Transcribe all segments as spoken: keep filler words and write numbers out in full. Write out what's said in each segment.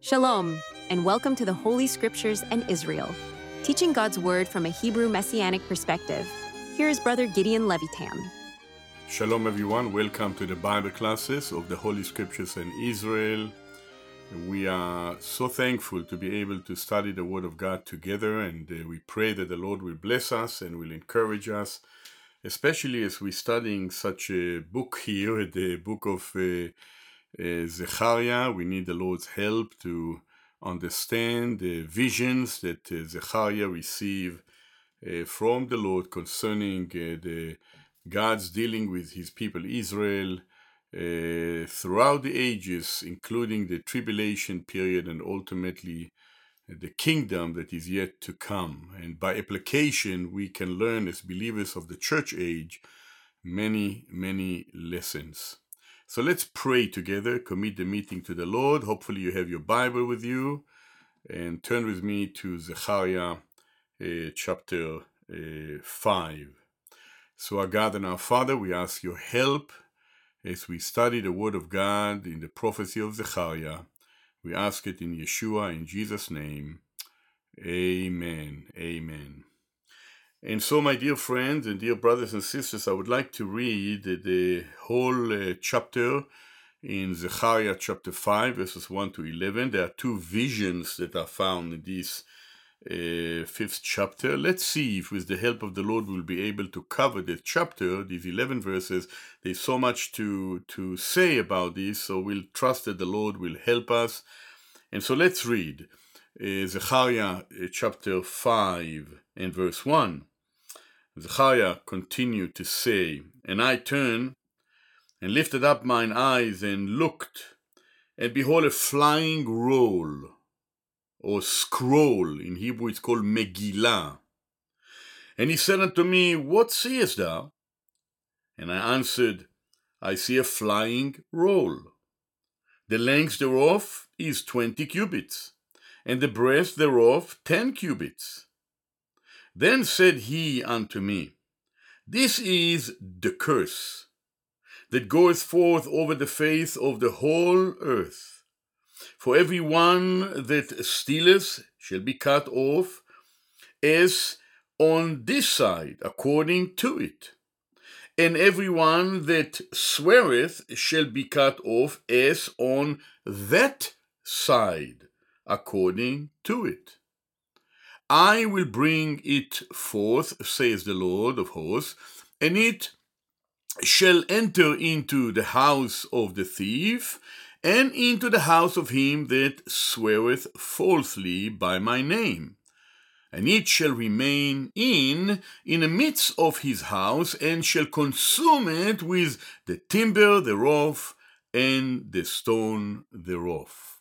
Shalom, and welcome to the Holy Scriptures and Israel, teaching God's Word from a Hebrew Messianic perspective. Here is Brother Gideon Levitam. Shalom everyone, welcome to the Bible classes of the Holy Scriptures and Israel. We are so thankful to be able to study the Word of God together, and uh, we pray that the Lord will bless us and will encourage us, especially as we're studying such a book here, the book of uh, uh, Zechariah. We need the Lord's help to understand the visions that uh, Zechariah received uh, from the Lord concerning uh, the God's dealing with his people Israel uh, throughout the ages, including the tribulation period and ultimately the kingdom that is yet to come. And by application, we can learn as believers of the church age many, many lessons. So let's pray together, commit the meeting to the Lord. Hopefully you have your Bible with you, and turn with me to Zechariah uh, chapter uh, five. So our God and our Father, we ask your help as we study the Word of God in the prophecy of Zechariah. We ask it in Yeshua, in Jesus' name. Amen. Amen. And so, my dear friends and dear brothers and sisters, I would like to read the whole uh, chapter in Zechariah chapter five, verses one to eleven. There are two visions that are found in this uh, fifth chapter. Let's see if with the help of the Lord we'll be able to cover the chapter, these eleven verses. There's so much to, to say about this, so we'll trust that the Lord will help us. And so let's read uh, Zechariah uh, chapter five and verse one. Zechariah continued to say, "And I turned and lifted up mine eyes and looked, and behold a flying roll, or scroll. In Hebrew it's called Megillah. And he said unto me, What seest thou? And I answered, I see a flying roll. The length thereof is twenty cubits, and the breadth thereof ten cubits. Then said he unto me, This is the curse that goeth forth over the face of the whole earth. For every one that stealeth shall be cut off, as on this side, according to it. And every one that sweareth shall be cut off, as on that side, according to it. I will bring it forth, says the Lord of hosts, and it shall enter into the house of the thief, and into the house of him that sweareth falsely by my name. And it shall remain in, in the midst of his house, and shall consume it with the timber thereof, and the stone thereof.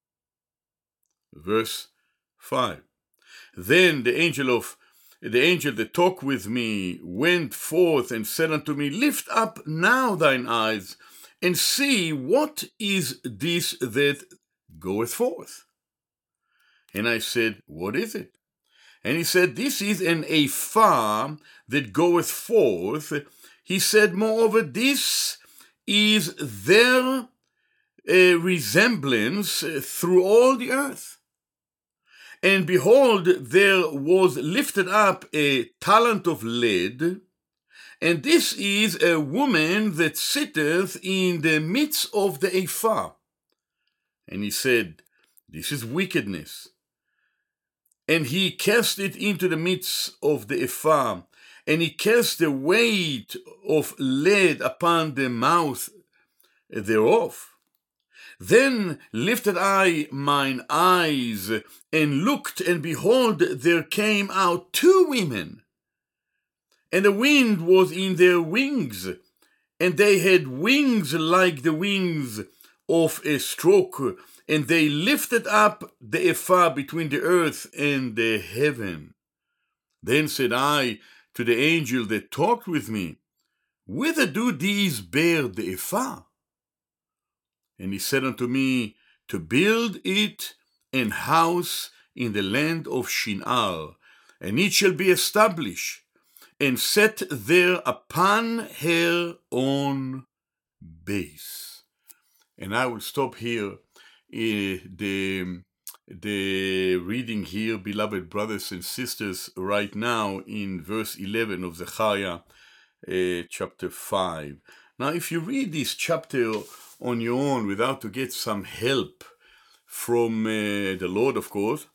Verse five. Then the angel of the angel that talked with me went forth and said unto me, Lift up now thine eyes, and see what is this that goeth forth. And I said, What is it? And he said, This is an ephah that goeth forth. He said, Moreover, this is their uh, resemblance through all the earth. And behold, there was lifted up a talent of lead, and this is a woman that sitteth in the midst of the ephah. And he said, This is wickedness. And he cast it into the midst of the ephah, and he cast the weight of lead upon the mouth thereof. Then lifted I mine eyes, and looked, and behold, there came out two women, and the wind was in their wings, and they had wings like the wings of a stroke, and they lifted up the ephah between the earth and the heaven. Then said I to the angel that talked with me, Whither do these bear the ephah? And he said unto me, To build it an house in the land of Shinar, and it shall be established, and set there upon her own base. And I will stop here the, the reading here, beloved brothers and sisters, right now in verse eleven of Zechariah uh, chapter five. Now, if you read this chapter on your own without to get some help from uh, the Lord, of course,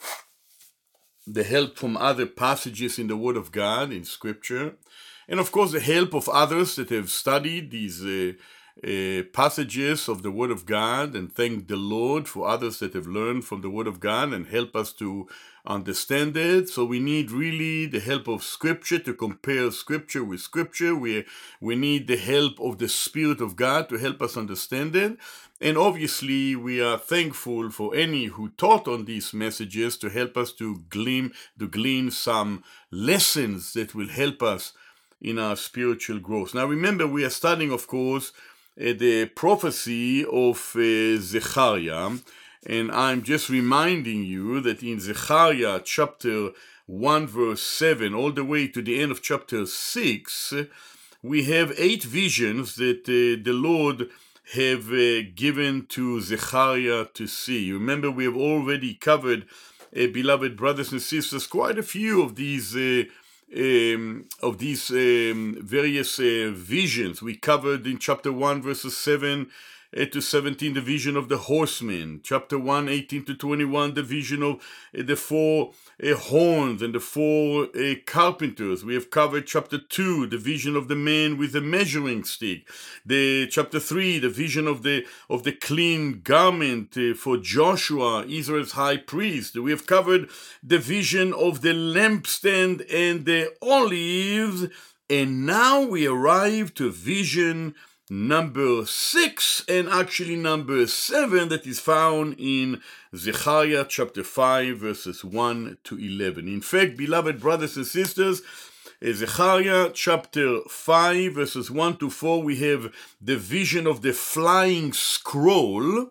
the help from other passages in the Word of God, in Scripture, and of course the help of others that have studied these uh, uh, passages of the Word of God, and thank the Lord for others that have learned from the Word of God and help us to understand it. So we need really the help of Scripture to compare Scripture with Scripture. We, we need the help of the Spirit of God to help us understand it. And obviously, we are thankful for any who taught on these messages to help us to glean, to glean some lessons that will help us in our spiritual growth. Now, remember, we are studying, of course, uh, the prophecy of uh, Zechariah, and I'm just reminding you that in Zechariah chapter one, verse seven, all the way to the end of chapter six, we have eight visions that uh, the Lord have uh, given to Zechariah to see. You remember, we have already covered, uh, beloved brothers and sisters, quite a few of these uh, um, of these um, various uh, visions. We covered in chapter one, verses seven uh, to seventeen, the vision of the horsemen. Chapter one, eighteen to twenty-one, the vision of uh, the four uh, horns and the four uh, carpenters. We have covered chapter two, the vision of the man with the measuring stick. The chapter three, the vision of the of the clean garment uh, for Joshua, Israel's high priest. We have covered the vision of the lampstand and the olives, and now we arrive to vision number six, and actually number seven, that is found in Zechariah chapter five, verses one to eleven. In fact, beloved brothers and sisters, Zechariah chapter five, verses one to four, we have the vision of the flying scroll.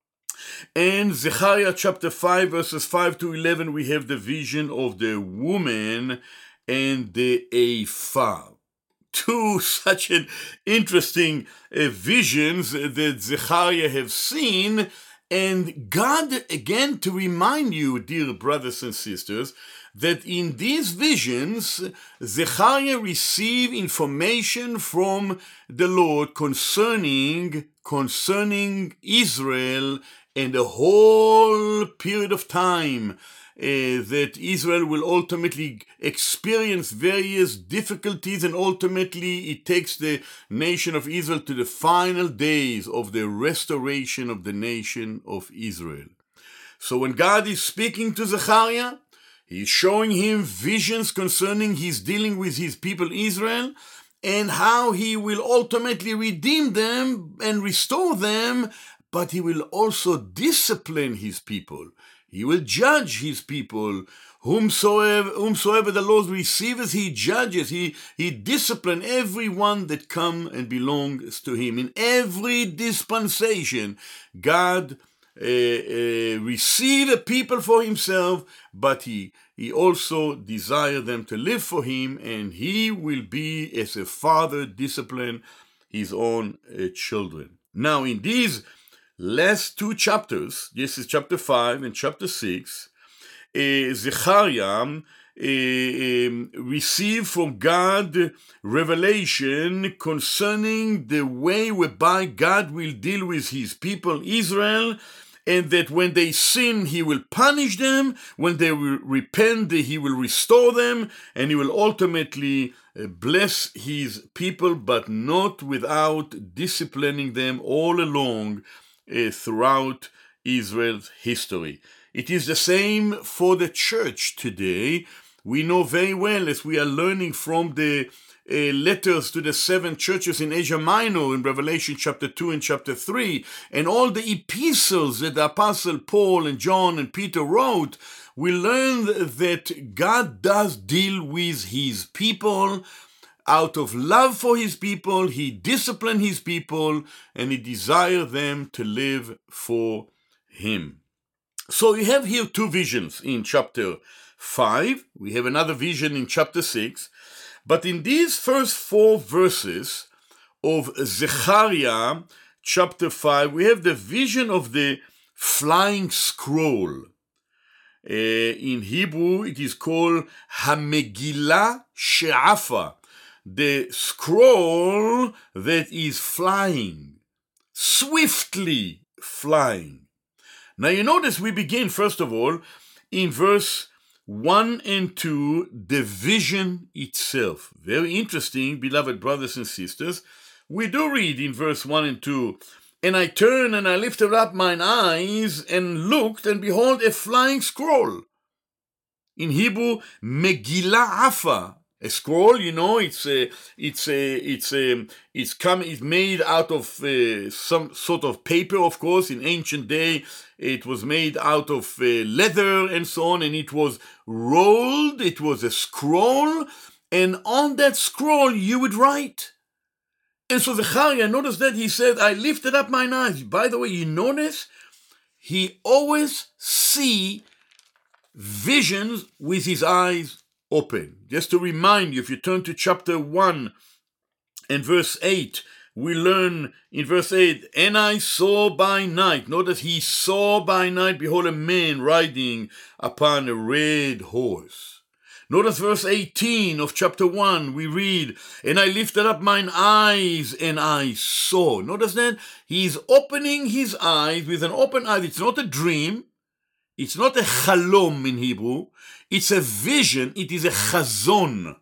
And Zechariah chapter five, verses five to eleven, we have the vision of the woman and the ephah. Two such an interesting uh, visions that Zechariah have seen. And God, again, to remind you, dear brothers and sisters, that in these visions, Zechariah received information from the Lord concerning, concerning Israel and the whole period of time Uh, that Israel will ultimately experience various difficulties, and ultimately it takes the nation of Israel to the final days of the restoration of the nation of Israel. So when God is speaking to Zechariah, he's showing him visions concerning his dealing with his people Israel, and how he will ultimately redeem them and restore them, but he will also discipline his people. He will judge his people. Whomsoever, whomsoever the Lord receives, he judges. He, he disciplines everyone that come and belongs to him. In every dispensation, God uh, uh, receives a people for himself, but he, he also desires them to live for him, and he will be, as a father, discipline his own uh, children. Now, in these last two chapters, this is chapter five and chapter six, uh, Zechariah uh, um, received from God revelation concerning the way whereby God will deal with his people Israel, and that when they sin, he will punish them. When they will repent, he will restore them, and he will ultimately uh, bless his people, but not without disciplining them all along Uh, throughout Israel's history. It is the same for the church today. We know very well, as we are learning from the uh, letters to the seven churches in Asia Minor in Revelation chapter two and chapter three, and all the epistles that the Apostle Paul and John and Peter wrote, we learn that God does deal with his people. Out of love for his people, he disciplines his people, and he desires them to live for him. So we have here two visions in chapter five. We have another vision in chapter six. But in these first four verses of Zechariah chapter five, we have the vision of the flying scroll. Uh, in Hebrew, it is called Hamegillah She'afa, the scroll that is flying, swiftly flying. Now you notice we begin, first of all, in verse one and two, the vision itself. Very interesting, beloved brothers and sisters. We do read in verse one and two, and I turned and I lifted up mine eyes and looked, and behold, a flying scroll. In Hebrew, Megillah Afa. A scroll, you know, it's a, it's a, it's a, it's come, it's made out of uh, some sort of paper, of course. In ancient day, it was made out of uh, leather and so on, and it was rolled. It was a scroll, and on that scroll you would write. And so Zechariah, notice that he said, I lifted up mine eyes. By the way, you notice he always see visions with his eyes open. Just to remind you, if you turn to chapter one and verse eight, we learn in verse eight, and I saw by night, notice he saw by night, behold, a man riding upon a red horse. Notice verse eighteen of chapter one, we read, and I lifted up mine eyes and I saw. Notice that he's opening his eyes with an open eye. It's not a dream. It's not a chalom in Hebrew. It's a vision. It is a chazon.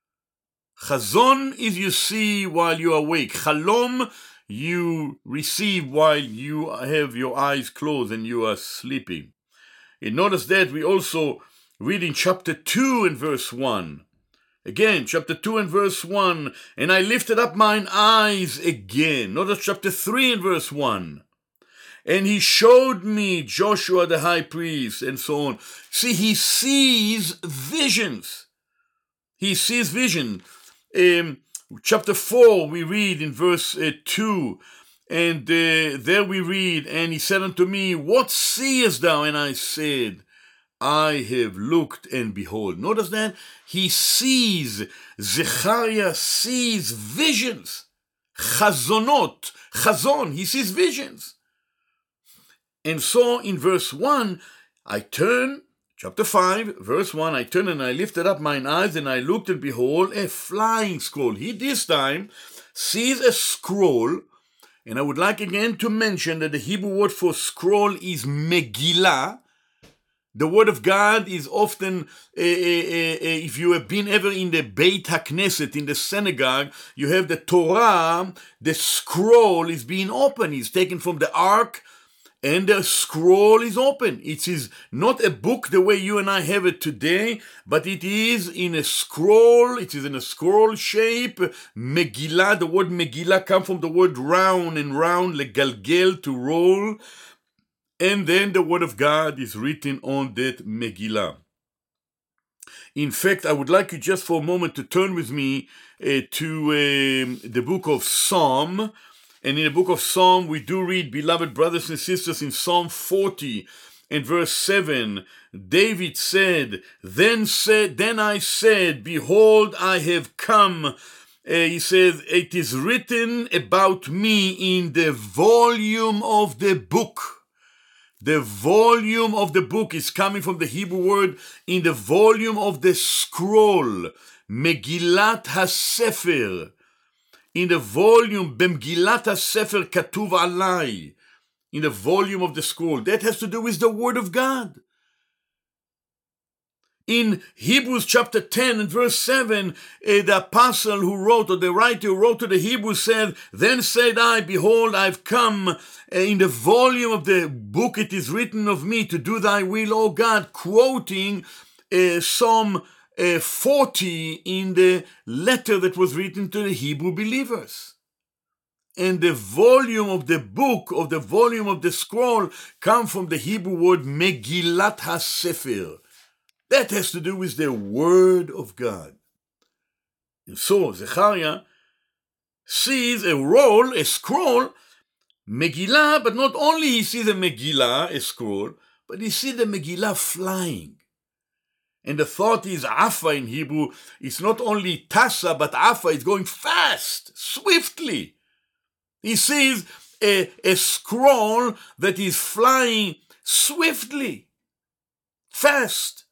Chazon is you see while you are awake. Chalom you receive while you have your eyes closed and you are sleeping. And notice that we also read in chapter two and verse one. Again, chapter two and verse one. And I lifted up mine eyes again. Notice chapter three and verse one. And he showed me Joshua the high priest, and so on. See, he sees visions. He sees vision. Um, chapter four, we read in verse uh, two, and uh, there we read, and he said unto me, what seest thou? And I said, I have looked and behold. Notice that? He sees, Zechariah sees visions. Chazonot, chazon, he sees visions. And so in verse one, I turn, chapter five, verse one, I turned and I lifted up mine eyes and I looked and behold a flying scroll. He this time sees a scroll, and I would like again to mention that the Hebrew word for scroll is Megillah. The word of God is often, uh, uh, uh, if you have been ever in the Beit HaKnesset, in the synagogue, you have the Torah, the scroll is being opened. It's taken from the ark, and the scroll is open. It is not a book the way you and I have it today, but it is in a scroll. It is in a scroll shape. Megillah, the word Megillah comes from the word round and round, legalgel, to roll. And then the word of God is written on that Megillah. In fact, I would like you just for a moment to turn with me uh, to uh, the book of Psalm. And in the book of Psalm, we do read, beloved brothers and sisters, in Psalm forty and verse seven, David said, Then said, then I said, behold, I have come. Uh, he says, it is written about me in the volume of the book. The volume of the book is coming from the Hebrew word in the volume of the scroll, Megillat HaSefer. In the volume, Bemgillat HaSefer Katuv Alai, in the volume of the scroll. That has to do with the word of God. In Hebrews chapter ten and verse seven, uh, the apostle who wrote, or the writer who wrote to the Hebrews said, Then said I, behold, I've come, uh, in the volume of the book it is written of me to do thy will, O God, quoting uh, Psalm uh, forty in the letter that was written to the Hebrew believers. And the volume of the book, of the volume of the scroll, come from the Hebrew word Megillat HaSefer. That has to do with the word of God. And so Zechariah sees a roll, a scroll, Megillah, but not only he sees a Megillah, a scroll, but he sees the Megillah flying. And the thought is Afa in Hebrew. It's not only Tassa, but Afa is going fast, swiftly. He sees a, a scroll that is flying swiftly, fast.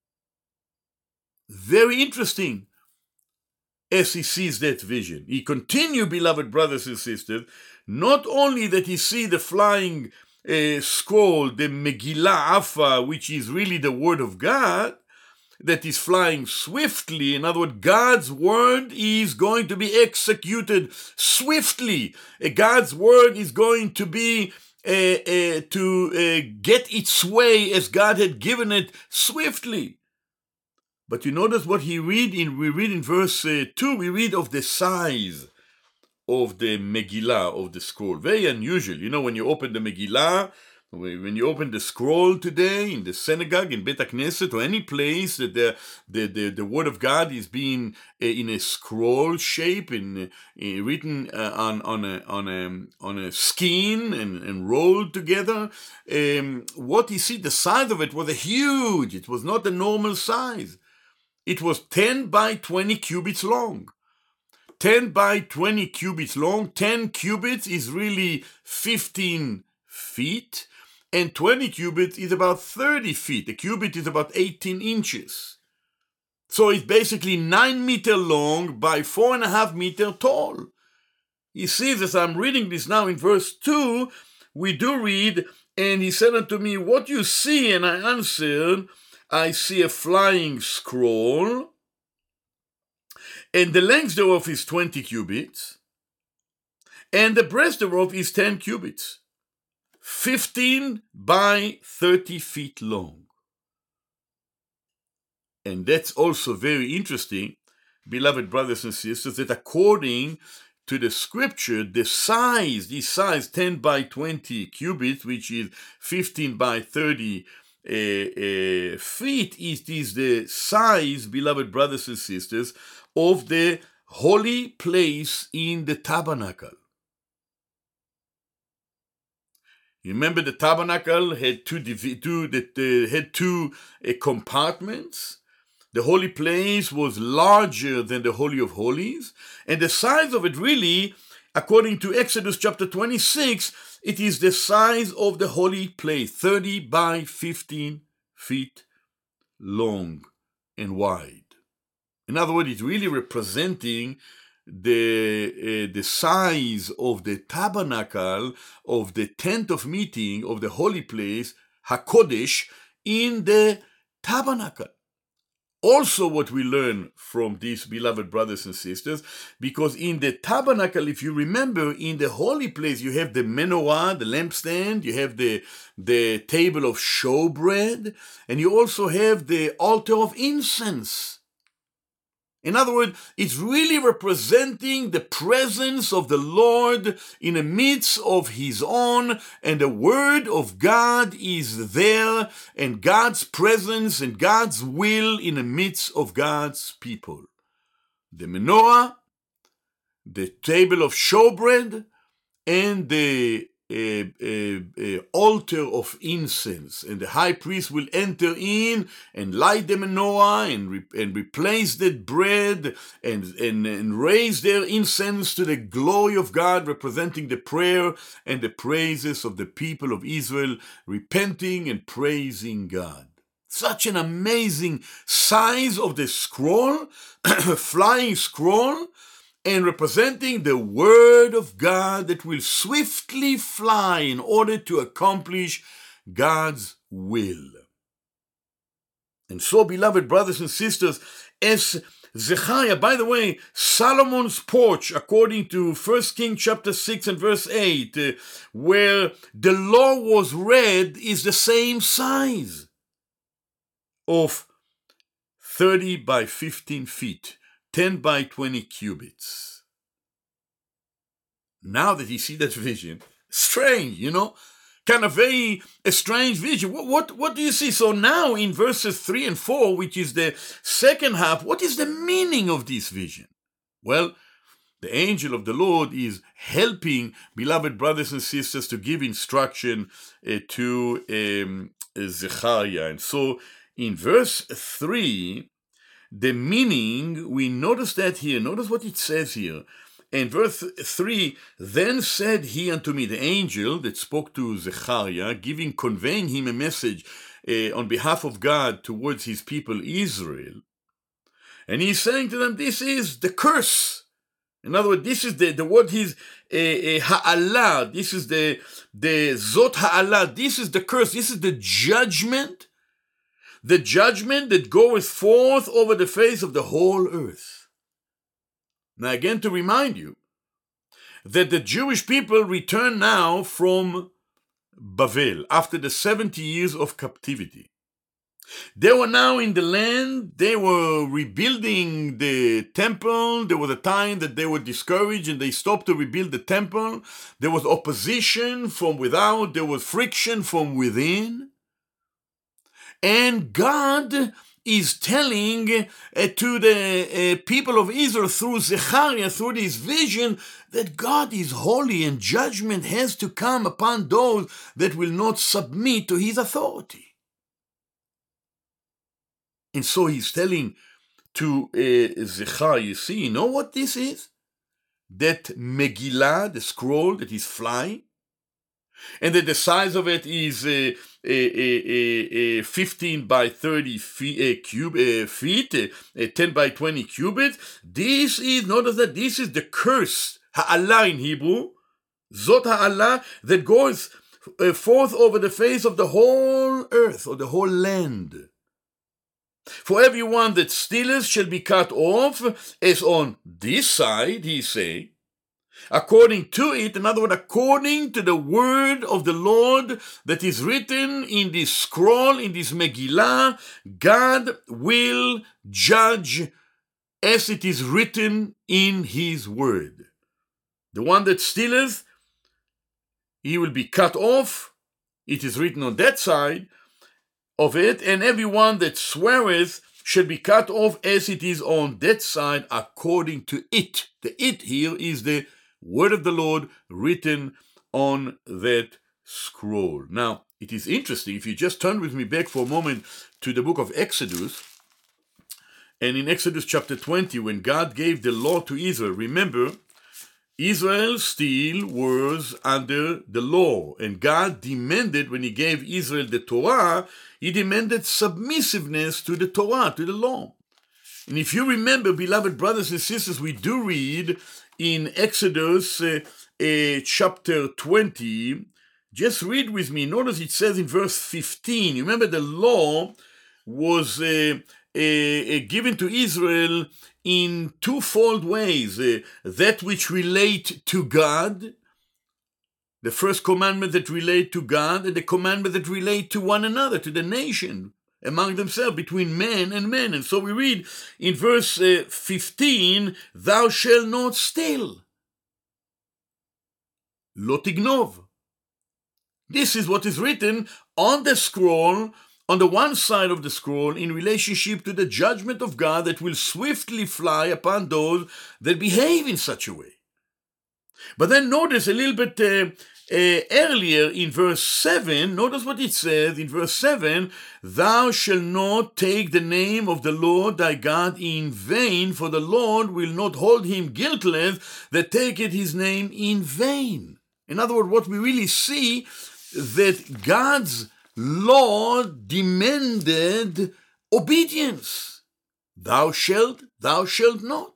Very interesting as he sees that vision. He continued, beloved brothers and sisters, not only that he see the flying uh, scroll, the Megillah Alpha, which is really the word of God, that is flying swiftly. In other words, God's word is going to be executed swiftly. Uh, God's word is going to be uh, uh, to uh, get its way as God had given it swiftly. But you notice what he read in, we read in verse uh, two, we read of the size of the Megillah, of the scroll. Very unusual. You know, when you open the Megillah, when you open the scroll today in the synagogue, in Bet HaKnesset, or any place that the, the, the, the word of God is being uh, in a scroll shape, in, uh, written uh, on, on, a, on, a, on a skin and, and rolled together, um, what you see, the size of it was a huge. It was not a normal size. It was ten by twenty cubits long. ten by twenty cubits long. ten cubits is really fifteen feet, and twenty cubits is about thirty feet. A cubit is about eighteen inches. So it's basically nine meter long by four and a half meter tall. He says, as I'm reading this now in verse two, we do read, and he said unto me, what you see? And I answered, I see a flying scroll, and the length thereof is twenty cubits, and the breadth thereof is ten cubits, fifteen by thirty feet long. And that's also very interesting, beloved brothers and sisters, that according to the scripture, the size, this size ten by twenty cubits, which is fifteen by thirty Uh, uh, feet, it is the size, beloved brothers and sisters, of the holy place in the tabernacle. You remember the tabernacle had two, two, that, uh, had two uh, compartments. The holy place was larger than the Holy of Holies, and the size of it really, according to Exodus chapter twenty-six, it is the size of the holy place, thirty by fifteen feet long and wide. In other words, it's really representing the, uh, the size of the tabernacle, of the tent of meeting, of the holy place, HaKodesh, in the tabernacle. Also what we learn from these, beloved brothers and sisters, because in the tabernacle, if you remember, in the holy place, you have the menorah, the lampstand, you have the, the table of showbread, and you also have the altar of incense. In other words, it's really representing the presence of the Lord in the midst of his own, and the word of God is there, and God's presence and God's will in the midst of God's people. The menorah, the table of showbread, and the A, a, a altar of incense, and the high priest will enter in and light the menorah and, re, and replace the bread and, and, and raise their incense to the glory of God, representing the prayer and the praises of the people of Israel, repenting and praising God. Such an amazing size of the scroll, flying scroll, and representing the word of God that will swiftly fly in order to accomplish God's will. And so, beloved brothers and sisters, as Zechariah, by the way, Solomon's porch, according to First Kings chapter six and verse eight, uh, where the law was read, is the same size of thirty by fifteen feet. ten by twenty cubits. Now that you see that vision, strange, you know, kind of very a strange vision. What, what, what do you see? So now in verses three and four, which is the second half, what is the meaning of this vision? Well, the angel of the Lord is helping beloved brothers and sisters to give instruction uh, to um, Zechariah. And so in verse three, the meaning, we notice that here. Notice what it says here. in verse three, then said he unto me, the angel that spoke to Zechariah, giving, conveying him a message uh, on behalf of God towards his people Israel. And he's saying to them, this is the curse. In other words, this is the, the word is uh, uh, ha'alah. This is the, the zot ha'alah. This is the curse. This is the judgment. The judgment that goeth forth over the face of the whole earth. Now again, to remind you that the Jewish people return now from Bavel after the seventy years of captivity. They were now in the land, they were rebuilding the temple. There was a time that they were discouraged and they stopped to rebuild the temple. There was opposition from without, there was friction from within. And God is telling uh, to the uh, people of Israel through Zechariah, through this vision, that God is holy and judgment has to come upon those that will not submit to his authority. And so he's telling to uh, Zechariah, you see, you know what this is? That Megillah, the scroll that is flying, and that the size of it is uh, uh, uh, uh, fifteen by thirty feet, uh, cube, uh, feet uh, uh, ten by twenty cubits. This is, notice that this is the curse, ha'alah in Hebrew, zot ha'alah, that goes uh, forth over the face of the whole earth, or the whole land. For everyone that stealeth shall be cut off, as on this side, he say, according to it, in other words, according to the word of the Lord that is written in this scroll, in this Megillah, God will judge as it is written in his word. The one that stealeth, he will be cut off. It is written on that side of it, and everyone that sweareth shall be cut off as it is on that side according to it. The it here is the word of the Lord written on that scroll. Now, it is interesting, if you just turn with me back for a moment to the book of Exodus, and in Exodus chapter twenty, when God gave the law to Israel, remember, Israel still was under the law, and God demanded, when he gave Israel the Torah, he demanded submissiveness to the Torah, to the law. And if you remember, beloved brothers and sisters, we do read in Exodus uh, uh, chapter twenty, just read with me. Notice it says in verse fifteen, you remember the law was uh, uh, uh, given to Israel in twofold ways. Uh, that which relate to God, the first commandment that relate to God, and the commandment that relate to one another, to the nation, among themselves, between men and men. And so we read in verse uh, fifteen, thou shalt not steal. Lo tignov. This is what is written on the scroll, on the one side of the scroll, in relationship to the judgment of God that will swiftly fly upon those that behave in such a way. But then notice a little bit uh, uh, earlier in verse seven, notice what it says in verse seven, thou shalt not take the name of the Lord thy God in vain, for the Lord will not hold him guiltless that taketh his name in vain. In other words, what we really see, that God's law demanded obedience. Thou shalt, thou shalt not.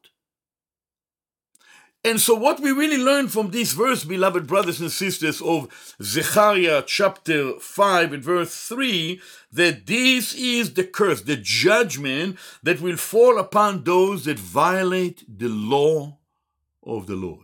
And so what we really learn from this verse, beloved brothers and sisters, of Zechariah chapter five and verse three, that this is the curse, the judgment that will fall upon those that violate the law of the Lord.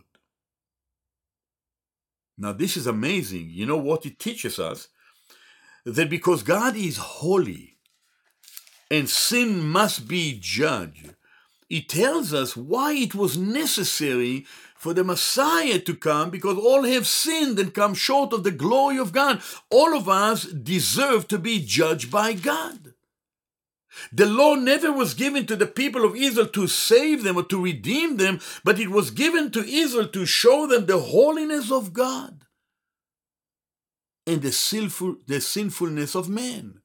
Now this is amazing. You know what it teaches us? That because God is holy and sin must be judged, it tells us why it was necessary for the Messiah to come, because all have sinned and come short of the glory of God. All of us deserve to be judged by God. The law never was given to the people of Israel to save them or to redeem them, but it was given to Israel to show them the holiness of God and the sinful, the sinfulness of man.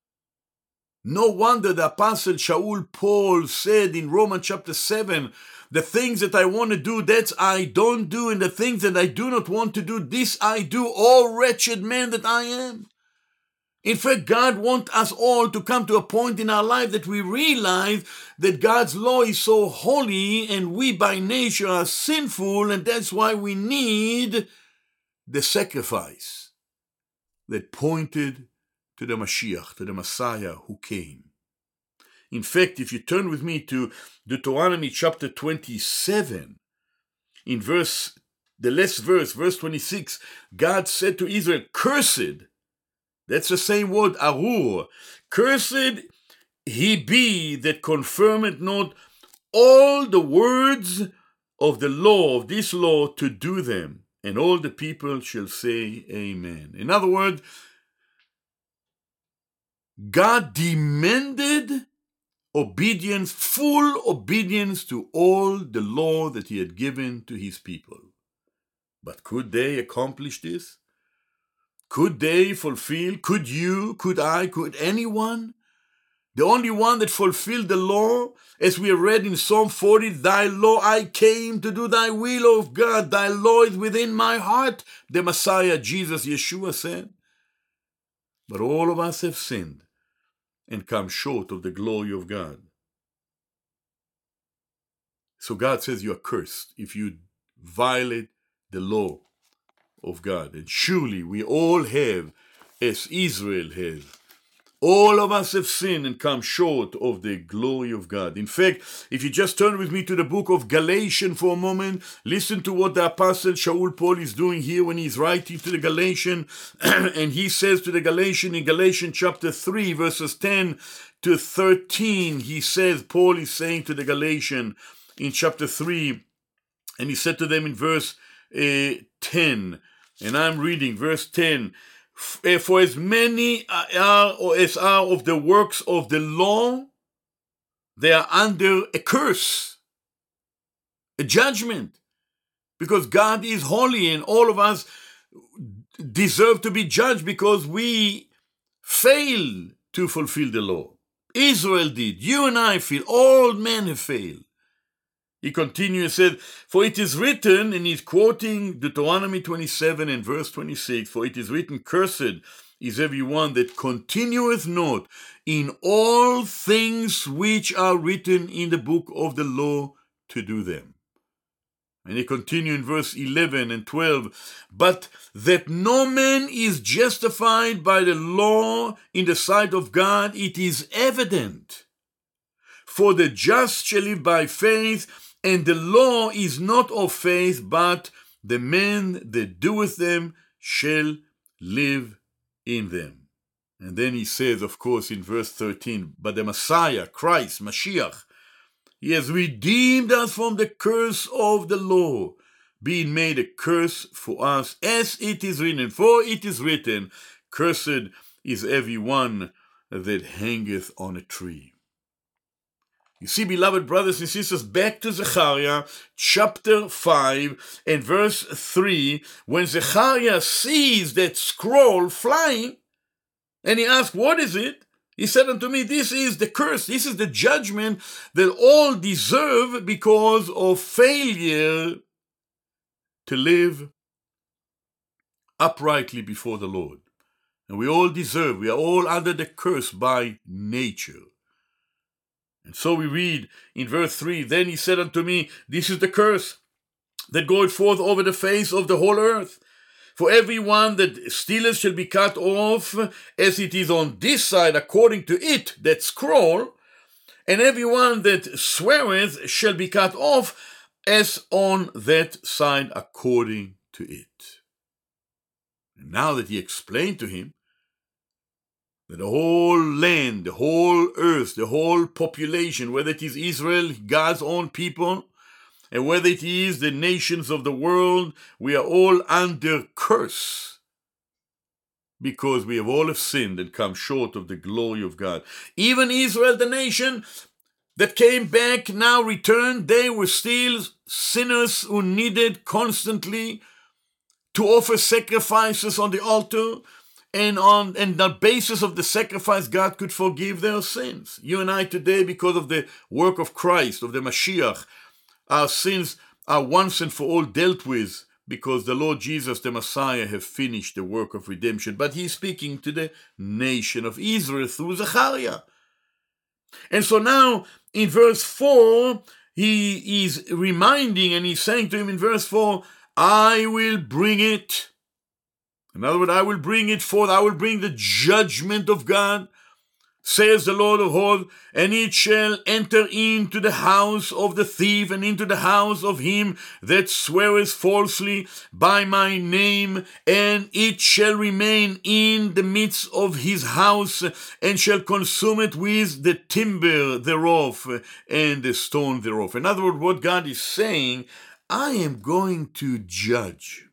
No wonder the apostle Shaul Paul said in Romans chapter seven The things that I want to do, that's I don't do, and the things that I do not want to do, this I do, oh wretched man that I am. In fact, God wants us all to come to a point in our life that we realize that God's law is so holy and we by nature are sinful, and that's why we need the sacrifice that pointed to the Mashiach, to the Messiah who came. In fact, if you turn with me to Deuteronomy chapter twenty-seven, in verse, the last verse, verse twenty-six, God said to Israel, cursed, that's the same word, arur, cursed he be that confirmeth not all the words of the law, of this law, to do them. And all the people shall say, Amen. In other words, God demanded obedience, full obedience to all the law that he had given to his people. But could they accomplish this? Could they fulfill? Could you? Could I? Could anyone? The only one that fulfilled the law, as we read in Psalm forty, thy law I came to do thy will, of God. Thy law is within my heart, the Messiah, Jesus, Yeshua said. But all of us have sinned and come short of the glory of God. So God says you are cursed if you violate the law of God. And surely we all have, as Israel has, all of us have sinned and come short of the glory of God. In fact, if you just turn with me to the book of Galatians for a moment, listen to what the apostle Shaul Paul is doing here when he's writing to the Galatians. And he says to the Galatians in Galatians chapter three, verses ten to thirteen, he says, Paul is saying to the Galatians in chapter three, and he said to them in verse uh, ten, and I'm reading verse ten, for as many are or as are of the works of the law, they are under a curse, a judgment, because God is holy and all of us deserve to be judged because we fail to fulfill the law. Israel did. You and I fail. All men have failed. He continues and said, for it is written, and he's quoting Deuteronomy twenty-seven and verse twenty-six, for it is written, cursed is everyone that continueth not in all things which are written in the book of the law to do them. And he continues in verse eleven and twelve, but that no man is justified by the law in the sight of God, it is evident. For the just shall live by faith, and the law is not of faith, but the man that doeth them shall live in them. And then he says, of course, in verse thirteen, but the Messiah, Christ, Mashiach, he has redeemed us from the curse of the law, being made a curse for us, as it is written. For it is written, cursed is every one that hangeth on a tree. You see, beloved brothers and sisters, back to Zechariah chapter five and verse three, when Zechariah sees that scroll flying, and he asks, what is it? He said unto me, this is the curse, this is the judgment that all deserve because of failure to live uprightly before the Lord. And we all deserve, we are all under the curse by nature. And so we read in verse three, then he said unto me, this is the curse that goeth forth over the face of the whole earth. For every one that stealeth shall be cut off, as it is on this side according to it, that scroll, and every one that sweareth shall be cut off, as on that side according to it. And now that he explained to him that the whole land, the whole earth, the whole population, whether it is Israel, God's own people, and whether it is the nations of the world, we are all under curse because we have all have sinned and come short of the glory of God. Even Israel, the nation that came back, now returned, they were still sinners who needed constantly to offer sacrifices on the altar. And on and the basis of the sacrifice, God could forgive their sins. You and I today, because of the work of Christ, of the Mashiach, Our sins are once and for all dealt with because the Lord Jesus, the Messiah, have finished the work of redemption. But he's speaking to the nation of Israel through Zechariah. And so now in verse four, he is reminding and he's saying to him in verse four, I will bring it. In other words, I will bring it forth. I will bring the judgment of God, says the Lord of hosts, and it shall enter into the house of the thief and into the house of him that sweareth falsely by my name, and it shall remain in the midst of his house, and shall consume it with the timber thereof and the stone thereof. In other words, what God is saying, I am going to judge.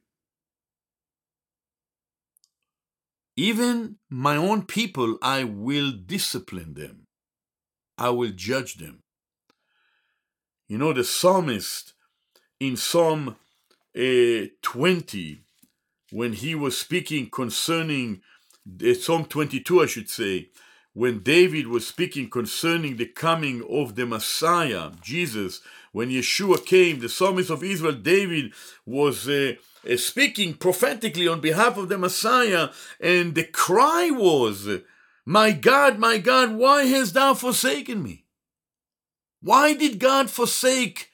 Even my own people, I will discipline them. I will judge them. You know, the psalmist in Psalm uh, twenty, when he was speaking concerning, uh, Psalm twenty-two, I should say, when David was speaking concerning the coming of the Messiah, Jesus, when Yeshua came, the psalmist of Israel, David, was uh, uh, speaking prophetically on behalf of the Messiah, and the cry was, my God, my God, why hast thou forsaken me? Why did God forsake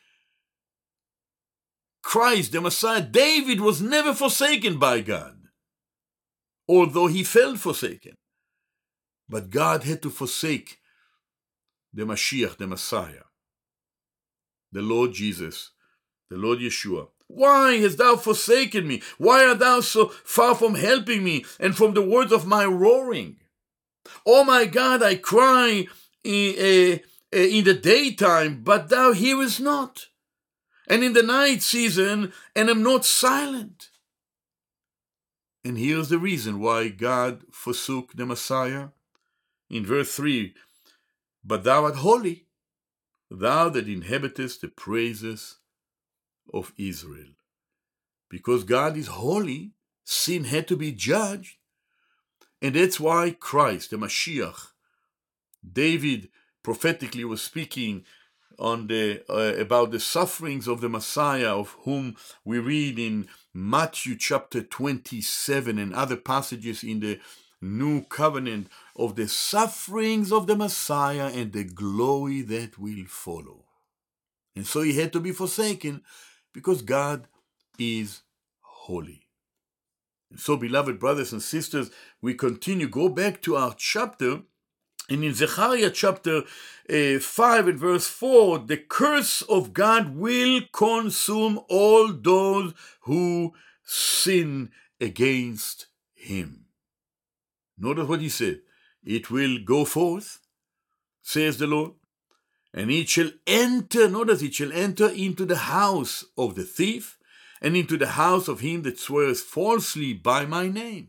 Christ, the Messiah? David was never forsaken by God, although he felt forsaken. But God had to forsake the Mashiach, the Messiah, the Lord Jesus, the Lord Yeshua. Why hast thou forsaken me? Why art thou so far from helping me and from the words of my roaring? Oh my God, I cry in, uh, in the daytime, but thou hearest not, and in the night season, and am not silent. And here's the reason why God forsook the Messiah. In verse three, but thou art holy, thou that inhabitest the praises of Israel. Because God is holy, sin had to be judged, and that's why Christ, the Mashiach, David prophetically was speaking on the uh, about the sufferings of the Messiah, of whom we read in Matthew chapter twenty-seven and other passages in the New Covenant, of the sufferings of the Messiah and the glory that will follow. And so he had to be forsaken because God is holy. And so, beloved brothers and sisters, we continue, go back to our chapter, and in Zechariah chapter uh, five and verse four, the curse of God will consume all those who sin against him. Notice what he said. It will go forth, says the Lord, and it shall enter, notice it shall enter into the house of the thief and into the house of him that swears falsely by my name.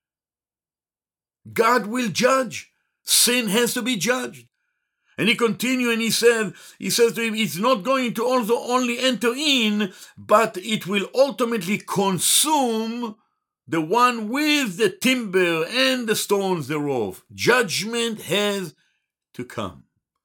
God will judge. Sin has to be judged. And he continued and he said, he says to him, it's not going to also only enter in, but it will ultimately consume the one with the timber and the stones thereof. Judgment has to come.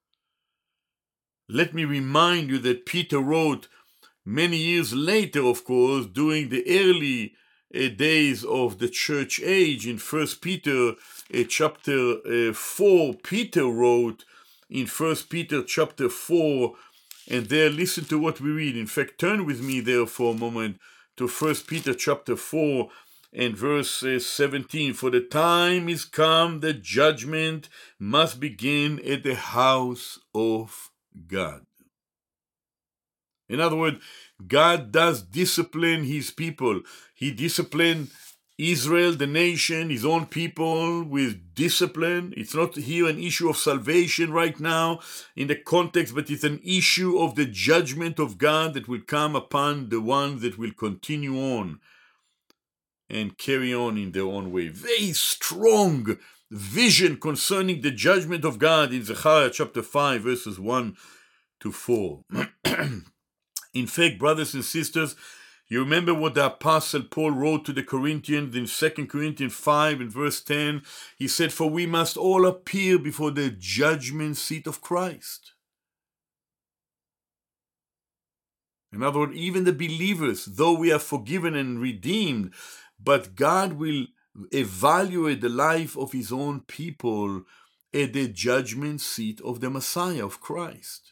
Let me remind you that Peter wrote many years later, of course, during the early uh, days of the church age, in First Peter uh, chapter uh, four, Peter wrote in First Peter chapter four, and there listen to what we read. In fact, turn with me there for a moment to First Peter chapter four and verse uh, seventeen. For the time is come that judgment must begin at the house of God. In other words, God does discipline his people. He disciplined Israel, the nation, his own people, with discipline. It's not here an issue of salvation right now in the context, but it's an issue of the judgment of God that will come upon the ones that will continue on and carry on in their own way. Very strong vision concerning the judgment of God in Zechariah chapter five, verses one to four. In fact, brothers and sisters, you remember what the Apostle Paul wrote to the Corinthians in Second Corinthians five and verse ten? He said, for we must all appear before the judgment seat of Christ. In other words, even the believers, though we are forgiven and redeemed, but God will evaluate the life of his own people at the judgment seat of the Messiah, of Christ.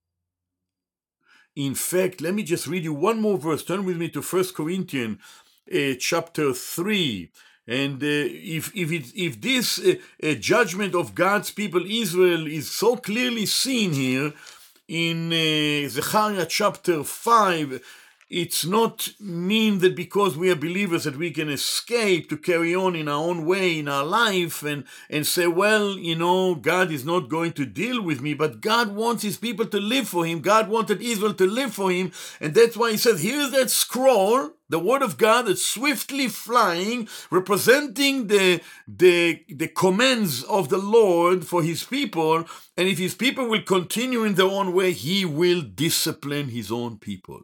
In fact, let me just read you one more verse. Turn with me to First Corinthians uh, chapter three. And uh, if if it, if this uh, uh, judgment of God's people Israel is so clearly seen here in uh, Zechariah chapter five, it's not mean that because we are believers that we can escape to carry on in our own way in our life and, and say, well, you know, God is not going to deal with me, but God wants his people to live for him. God wanted Israel to live for him. And that's why he says, here's that scroll, the word of God that's swiftly flying, representing the, the, the commands of the Lord for his people. And if his people will continue in their own way, he will discipline his own people.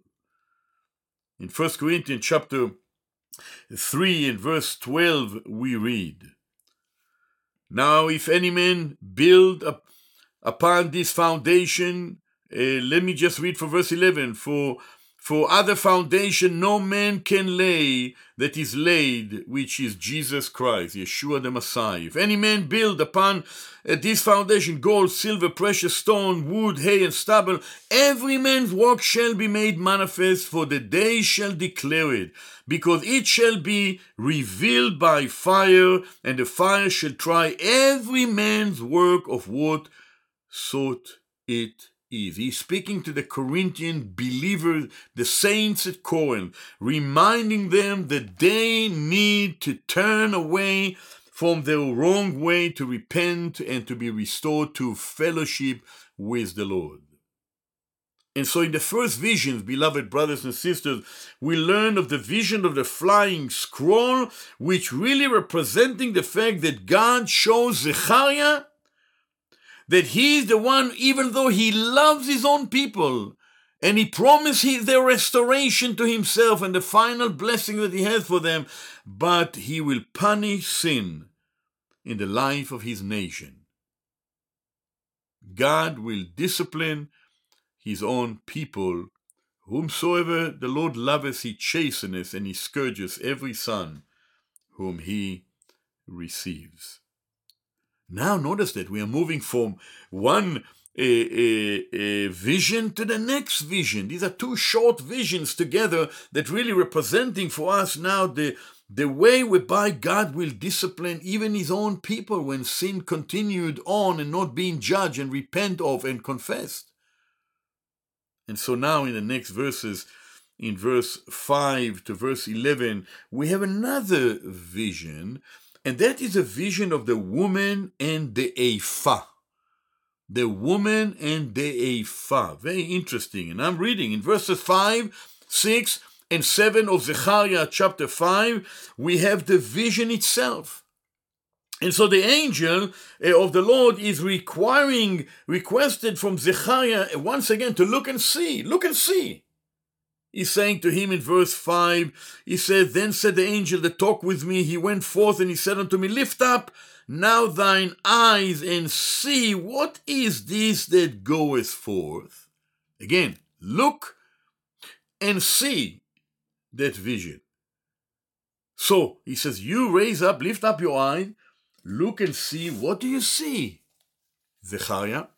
In First Corinthians chapter three and verse twelve, we read, now if any man build up upon this foundation, uh, let me just read for verse eleven, for For other foundation no man can lay that is laid, which is Jesus Christ, Yeshua the Messiah. If any man build upon uh, this foundation gold, silver, precious stone, wood, hay, and stubble, every man's work shall be made manifest, for the day shall declare it, because it shall be revealed by fire, and the fire shall try every man's work of what sort it is. He's speaking to the Corinthian believers, the saints at Corinth, reminding them that they need to turn away from their wrong way, to repent and to be restored to fellowship with the Lord. And so in the first visions, beloved brothers and sisters, we learn of the vision of the flying scroll, which really representing the fact that God shows Zechariah that he is the one, even though he loves his own people, and he promised their restoration to himself and the final blessing that he has for them, but he will punish sin in the life of his nation. God will discipline his own people. Whomsoever the Lord loveth, he chasteneth, and he scourges every son whom he receives. Now notice that we are moving from one a, a, a vision to the next vision. These are two short visions together that really representing for us now the, the way whereby God will discipline even his own people when sin continued on and not being judged and repent of and confessed. And so now in the next verses, in verse five to verse eleven, we have another vision. And that is a vision of the woman and the ephah. The woman and the ephah. Very interesting. And I'm reading in verses five, six, and seven of Zechariah chapter five, we have the vision itself. And so the angel of the Lord is requiring, requested from Zechariah once again to look and see. Look and see. He's saying to him in verse five, he said, then said the angel that talked with me, he went forth and he said unto me, lift up now thine eyes and see what is this that goeth forth. Again, look and see that vision. So he says, you raise up, lift up your eye, look and see, what do you see, Zechariah?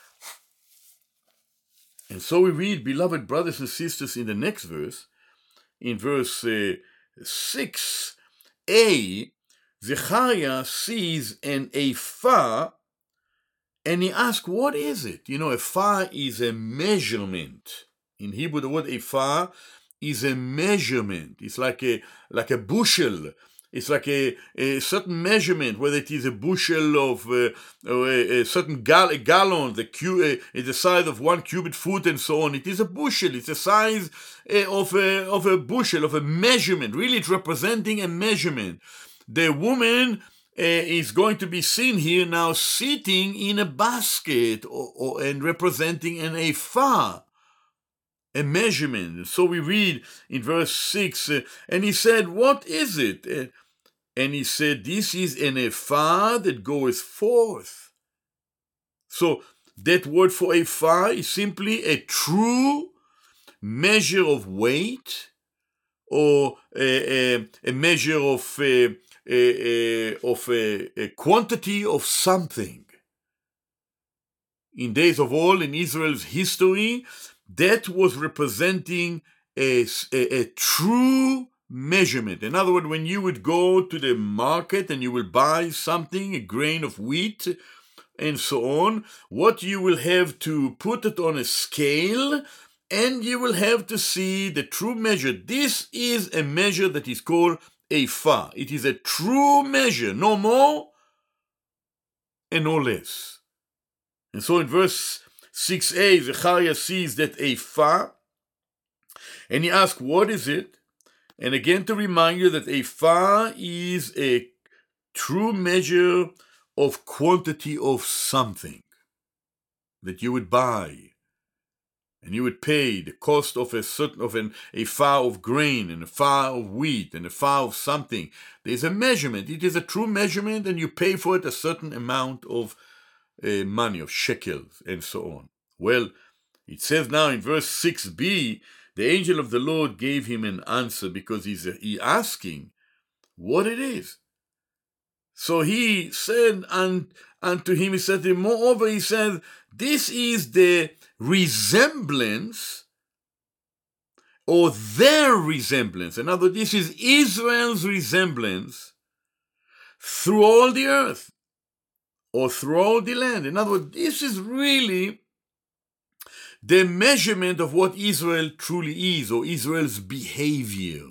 And so we read, beloved brothers and sisters, in the next verse, in verse uh, six a, Zechariah sees an ephah, and he asks, what is it? You know, ephah is a measurement. In Hebrew, the word ephah is a measurement. It's like a like a bushel. It's like a, a certain measurement, whether it is a bushel of uh, or a, a certain gal- a gallon, the cu- uh, is the size of one cubic foot, and so on. It is a bushel. It's the size uh, of a of a bushel, of a measurement. Really, it's representing a measurement. The woman uh, is going to be seen here now sitting in a basket or, or, and representing an ephah. A measurement. So we read in verse six, uh, and he said, what is it? Uh, and he said, this is an ephah that goeth forth. So that word for ephah is simply a true measure of weight or a, a, a measure of a, a, a, of a, a quantity of something. In days of old, in Israel's history, that was representing a, a, a true measurement. In other words, when you would go to the market and you will buy something, a grain of wheat, and so on, what you will have to put it on a scale, and you will have to see the true measure. This is a measure that is called ephah. It is a true measure, no more and no less. And so in verse six a, Zechariah sees that ephah, and he asks, what is it? And again, to remind you that ephah is a true measure of quantity of something that you would buy, and you would pay the cost of a certain of an ephah of grain, and a ephah of wheat, and a ephah of something. There's a measurement. It is a true measurement, and you pay for it a certain amount of uh, money, of shekels, and so on. Well, it says now in verse six b, the angel of the Lord gave him an answer, because he's he asking what it is. So he said unto him, he said to him, moreover, he said, this is the resemblance, or their resemblance. In other words, this is Israel's resemblance through all the earth, or through all the land. In other words, this is really the measurement of what Israel truly is, or Israel's behavior.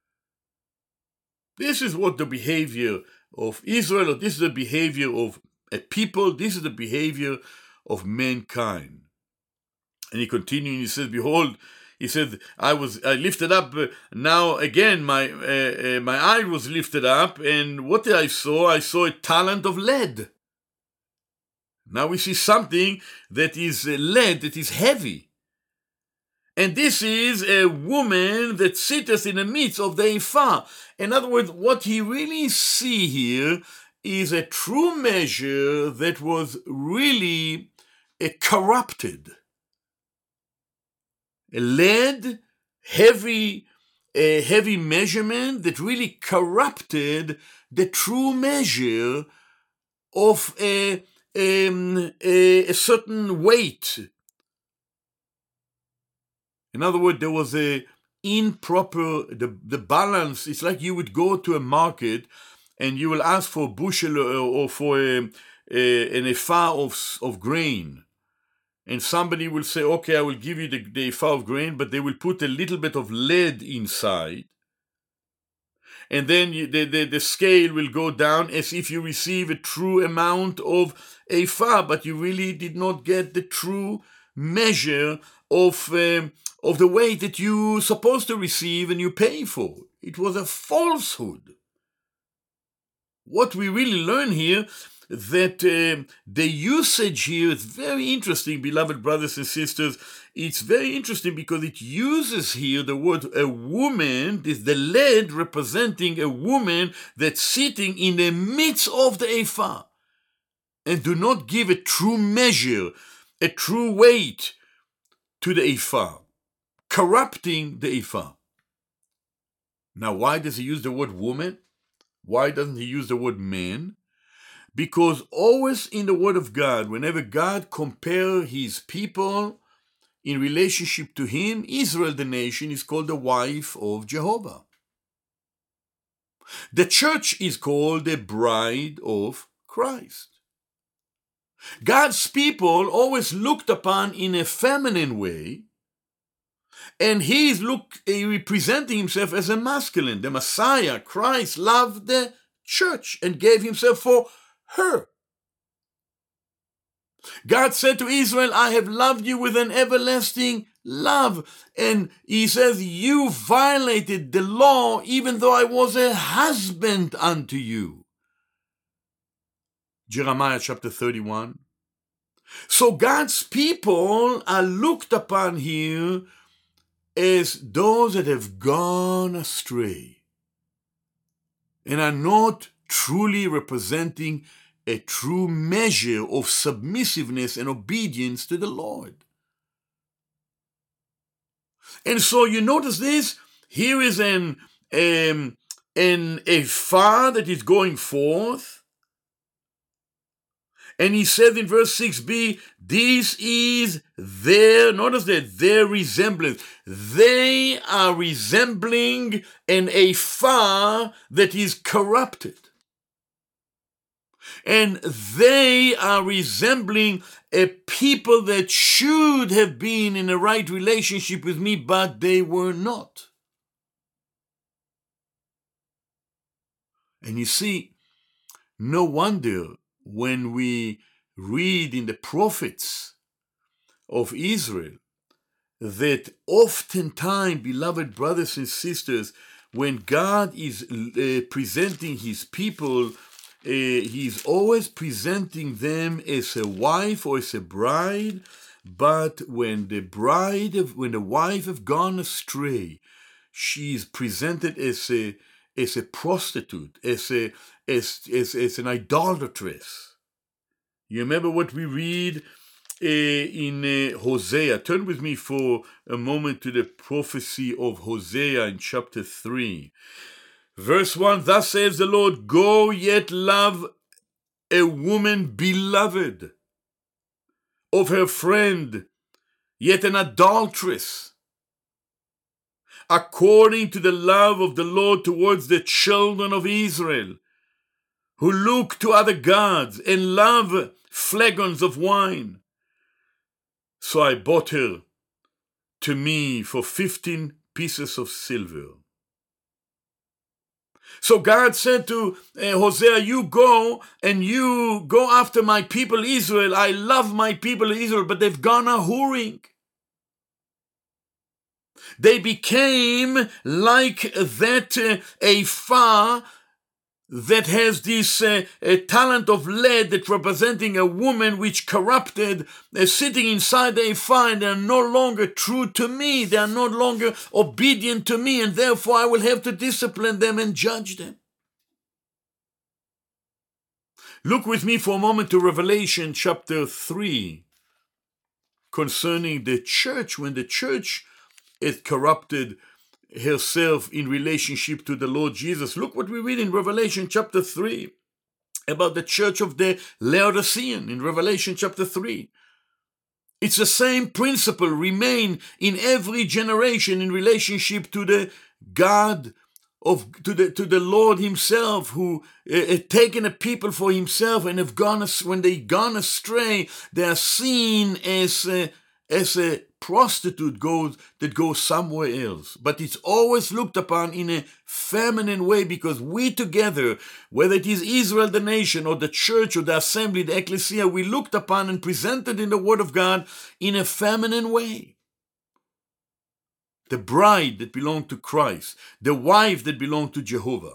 This is what the behavior of Israel, or this is the behavior of a people, this is the behavior of mankind. And he continued, and he says, behold, he said, I was I lifted up, uh, now again my uh, uh, my eye was lifted up, and what did I saw? I saw a talent of lead. Now we see something that is uh, lead, that is heavy. And this is a woman that sitteth in the midst of the ephah. In other words, what he really see here is a true measure that was really a corrupted. A lead, heavy, a heavy measurement that really corrupted the true measure of a, a, a certain weight. In other words, there was a improper, the, the balance. It's like you would go to a market and you will ask for a bushel or, or for a, a, an ephah of, of grain. And somebody will say, okay, I will give you the, the ephah of grain, but they will put a little bit of lead inside. And then you, the, the, the scale will go down as if you receive a true amount of ephah, but you really did not get the true measure of um, of the weight that you're supposed to receive and you pay for. It was a falsehood. What we really learn here, that uh, the usage here is very interesting, beloved brothers and sisters. It's very interesting because it uses here the word a woman, this the lead representing a woman that's sitting in the midst of the ephah, and do not give a true measure, a true weight to the ephah, corrupting the ephah. Now, why does he use the word woman? Why doesn't he use the word man? Because always in the word of God, whenever God compares his people in relationship to him, Israel, the nation, is called the wife of Jehovah. The church is called the bride of Christ. God's people always looked upon in a feminine way, and he is look, representing himself as a masculine. The Messiah, Christ, loved the church and gave himself for her. God said to Israel, I have loved you with an everlasting love. And he says, you violated the law even though I was a husband unto you. Jeremiah chapter thirty-one. So God's people are looked upon here as those that have gone astray and are not truly representing a true measure of submissiveness and obedience to the Lord. And so you notice this, here is an, um, an ephah that is going forth. And he says in verse six b, this is their, notice that, their resemblance. They are resembling an ephah that is corrupted. And they are resembling a people that should have been in a right relationship with me, but they were not. And you see, no wonder when we read in the prophets of Israel that oftentimes, beloved brothers and sisters, when God is uh, presenting his people, Uh, he's always presenting them as a wife or as a bride, but when the bride, of, when the wife have gone astray, she is presented as a as a prostitute, as a as as, as an idolatress. You remember what we read uh, in uh, Hosea? Turn with me for a moment to the prophecy of Hosea in chapter three. Verse one, thus says the Lord, go yet love a woman beloved of her friend, yet an adulteress, according to the love of the Lord towards the children of Israel, who look to other gods and love flagons of wine. So I bought her to me for fifteen pieces of silver. So God said to uh, Hosea, you go and you go after my people Israel. I love my people Israel, but they've gone a whoring. They became like that uh, ephah that has this uh, a talent of lead that representing a woman which corrupted, uh, sitting inside the ephah, and they are no longer true to me. They are no longer obedient to me, and therefore I will have to discipline them and judge them. Look with me for a moment to Revelation chapter three, concerning the church, when the church is corrupted herself in relationship to the Lord Jesus. Look what we read in Revelation chapter three about the church of the Laodicean in Revelation chapter three. It's the same principle remain in every generation in relationship to the God of to the to the Lord himself, who uh, had taken a people for himself and have gone when they gone astray, they are seen as uh, as a prostitute goes that goes somewhere else. But it's always looked upon in a feminine way, because we together, whether it is Israel the nation or the church or the assembly, the ecclesia, we looked upon and presented in the word of God in a feminine way. The bride that belonged to Christ, the wife that belonged to Jehovah.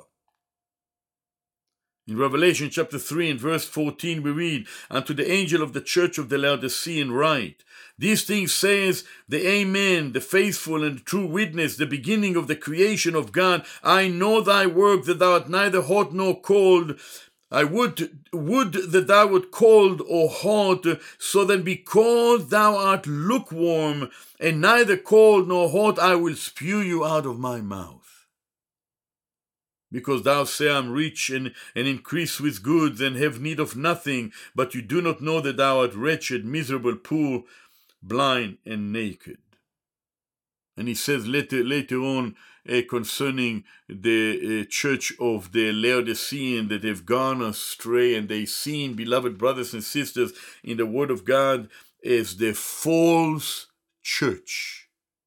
In Revelation chapter three and verse fourteen we read, unto the angel of the church of the Laodicean write, these things says the Amen, the faithful and true witness, the beginning of the creation of God. I know thy work, that thou art neither hot nor cold. I would, would that thou wert cold or hot, so then because thou art lukewarm, and neither cold nor hot, I will spew you out of my mouth. Because thou say, I am rich and, and increase with goods, and have need of nothing, but you do not know that thou art wretched, miserable, poor, blind, and naked. And he says later, later on uh, concerning the uh, church of the Laodicean, that have gone astray, and they seen, beloved brothers and sisters, in the word of God as the false church.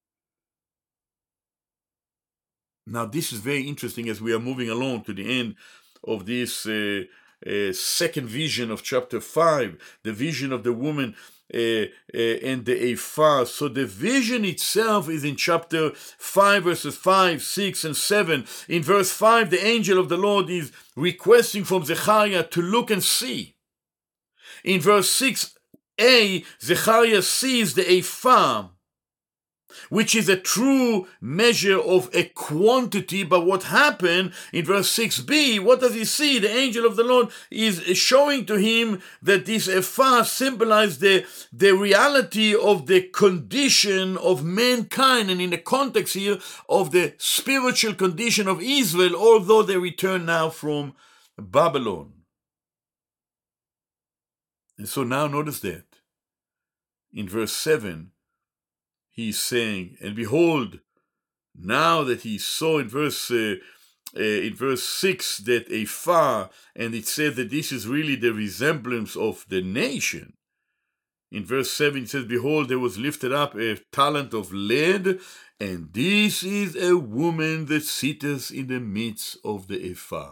Now, this is very interesting as we are moving along to the end of this uh, uh, second vision of chapter five, the vision of the woman uh, uh, and the ephah. So the vision itself is in chapter five, verses five, six, and seven. In verse five, the angel of the Lord is requesting from Zechariah to look and see. In verse six a, Zechariah sees the ephah. which is a true measure of a quantity. But what happened in verse six b, what does he see? The angel of the Lord is showing to him that this ephah symbolized the, the reality of the condition of mankind, and in the context here of the spiritual condition of Israel, although they return now from Babylon. And so now notice that in verse seven, he's saying, and behold, now that he saw in verse uh, uh, in verse six that ephah, and it says that this is really the resemblance of the nation. In verse seven it says, behold, there was lifted up a talent of lead, and this is a woman that sitteth in the midst of the ephah.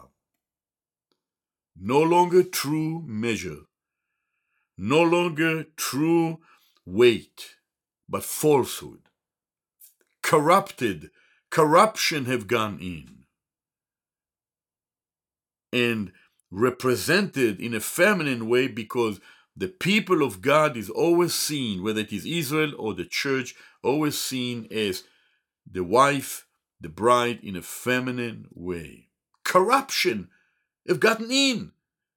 No longer true measure, no longer true weight, but falsehood. Corrupted, corruption have gone in. And represented in a feminine way, because the people of God is always seen, whether it is Israel or the church, always seen as the wife, the bride, in a feminine way. Corruption have gotten in.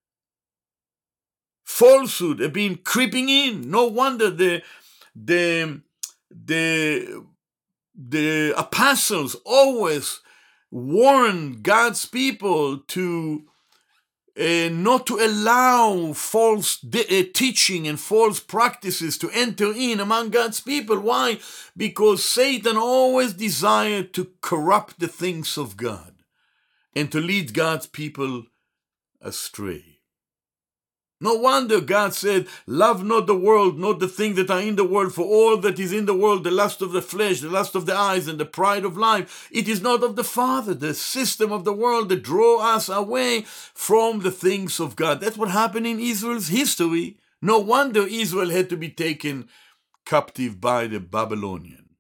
Falsehood have been creeping in. No wonder the the the the apostles always warn God's people to uh, not to allow false de- uh, teaching and false practices to enter in among God's people. Why? Because Satan always desired to corrupt the things of God and to lead God's people astray. No wonder God said, love not the world, not the things that are in the world, for all that is in the world, the lust of the flesh, the lust of the eyes, and the pride of life, it is not of the Father, the system of the world that draw us away from the things of God. That's what happened in Israel's history. No wonder Israel had to be taken captive by the Babylonian.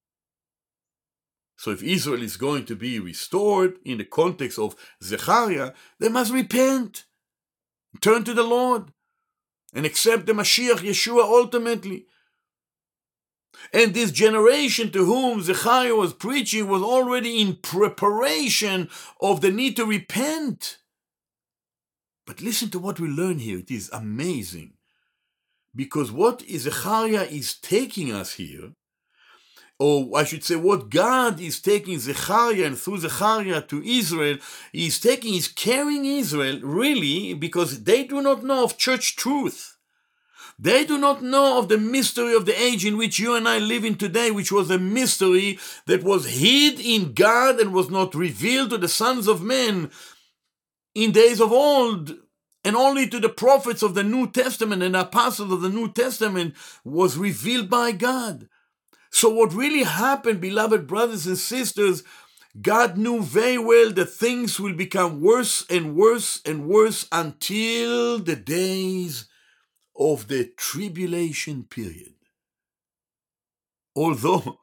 So if Israel is going to be restored in the context of Zechariah, they must repent. Turn to the Lord and accept the Mashiach Yeshua ultimately. And this generation to whom Zechariah was preaching was already in preparation of the need to repent. But listen to what we learn here. It is amazing. Because what Zechariah is taking us here, or I should say what God is taking Zechariah and through Zechariah to Israel, he's taking, he's carrying Israel really because they do not know of church truth. They do not know of the mystery of the age in which you and I live in today, which was a mystery that was hid in God and was not revealed to the sons of men in days of old, and only to the prophets of the New Testament and apostles of the New Testament was revealed by God. So what really happened, beloved brothers and sisters, God knew very well that things will become worse and worse and worse until the days of the tribulation period. Although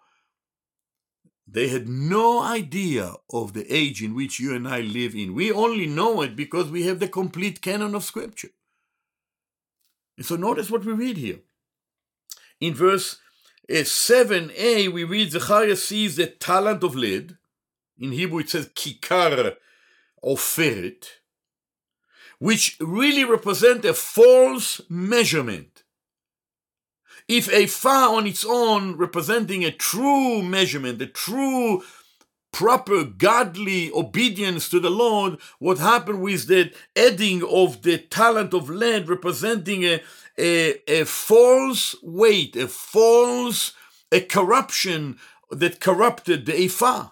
they had no idea of the age in which you and I live in. We only know it because we have the complete canon of Scripture. And so notice what we read here. In verse uh, seven a, we read, Zechariah sees the talent of lead. In Hebrew it says kikar oferet, which really represent a false measurement. If a ephah on its own representing a true measurement, a true proper godly obedience to the Lord, what happened with the adding of the talent of lead representing a, a, a false weight, a false, a corruption that corrupted the ephah.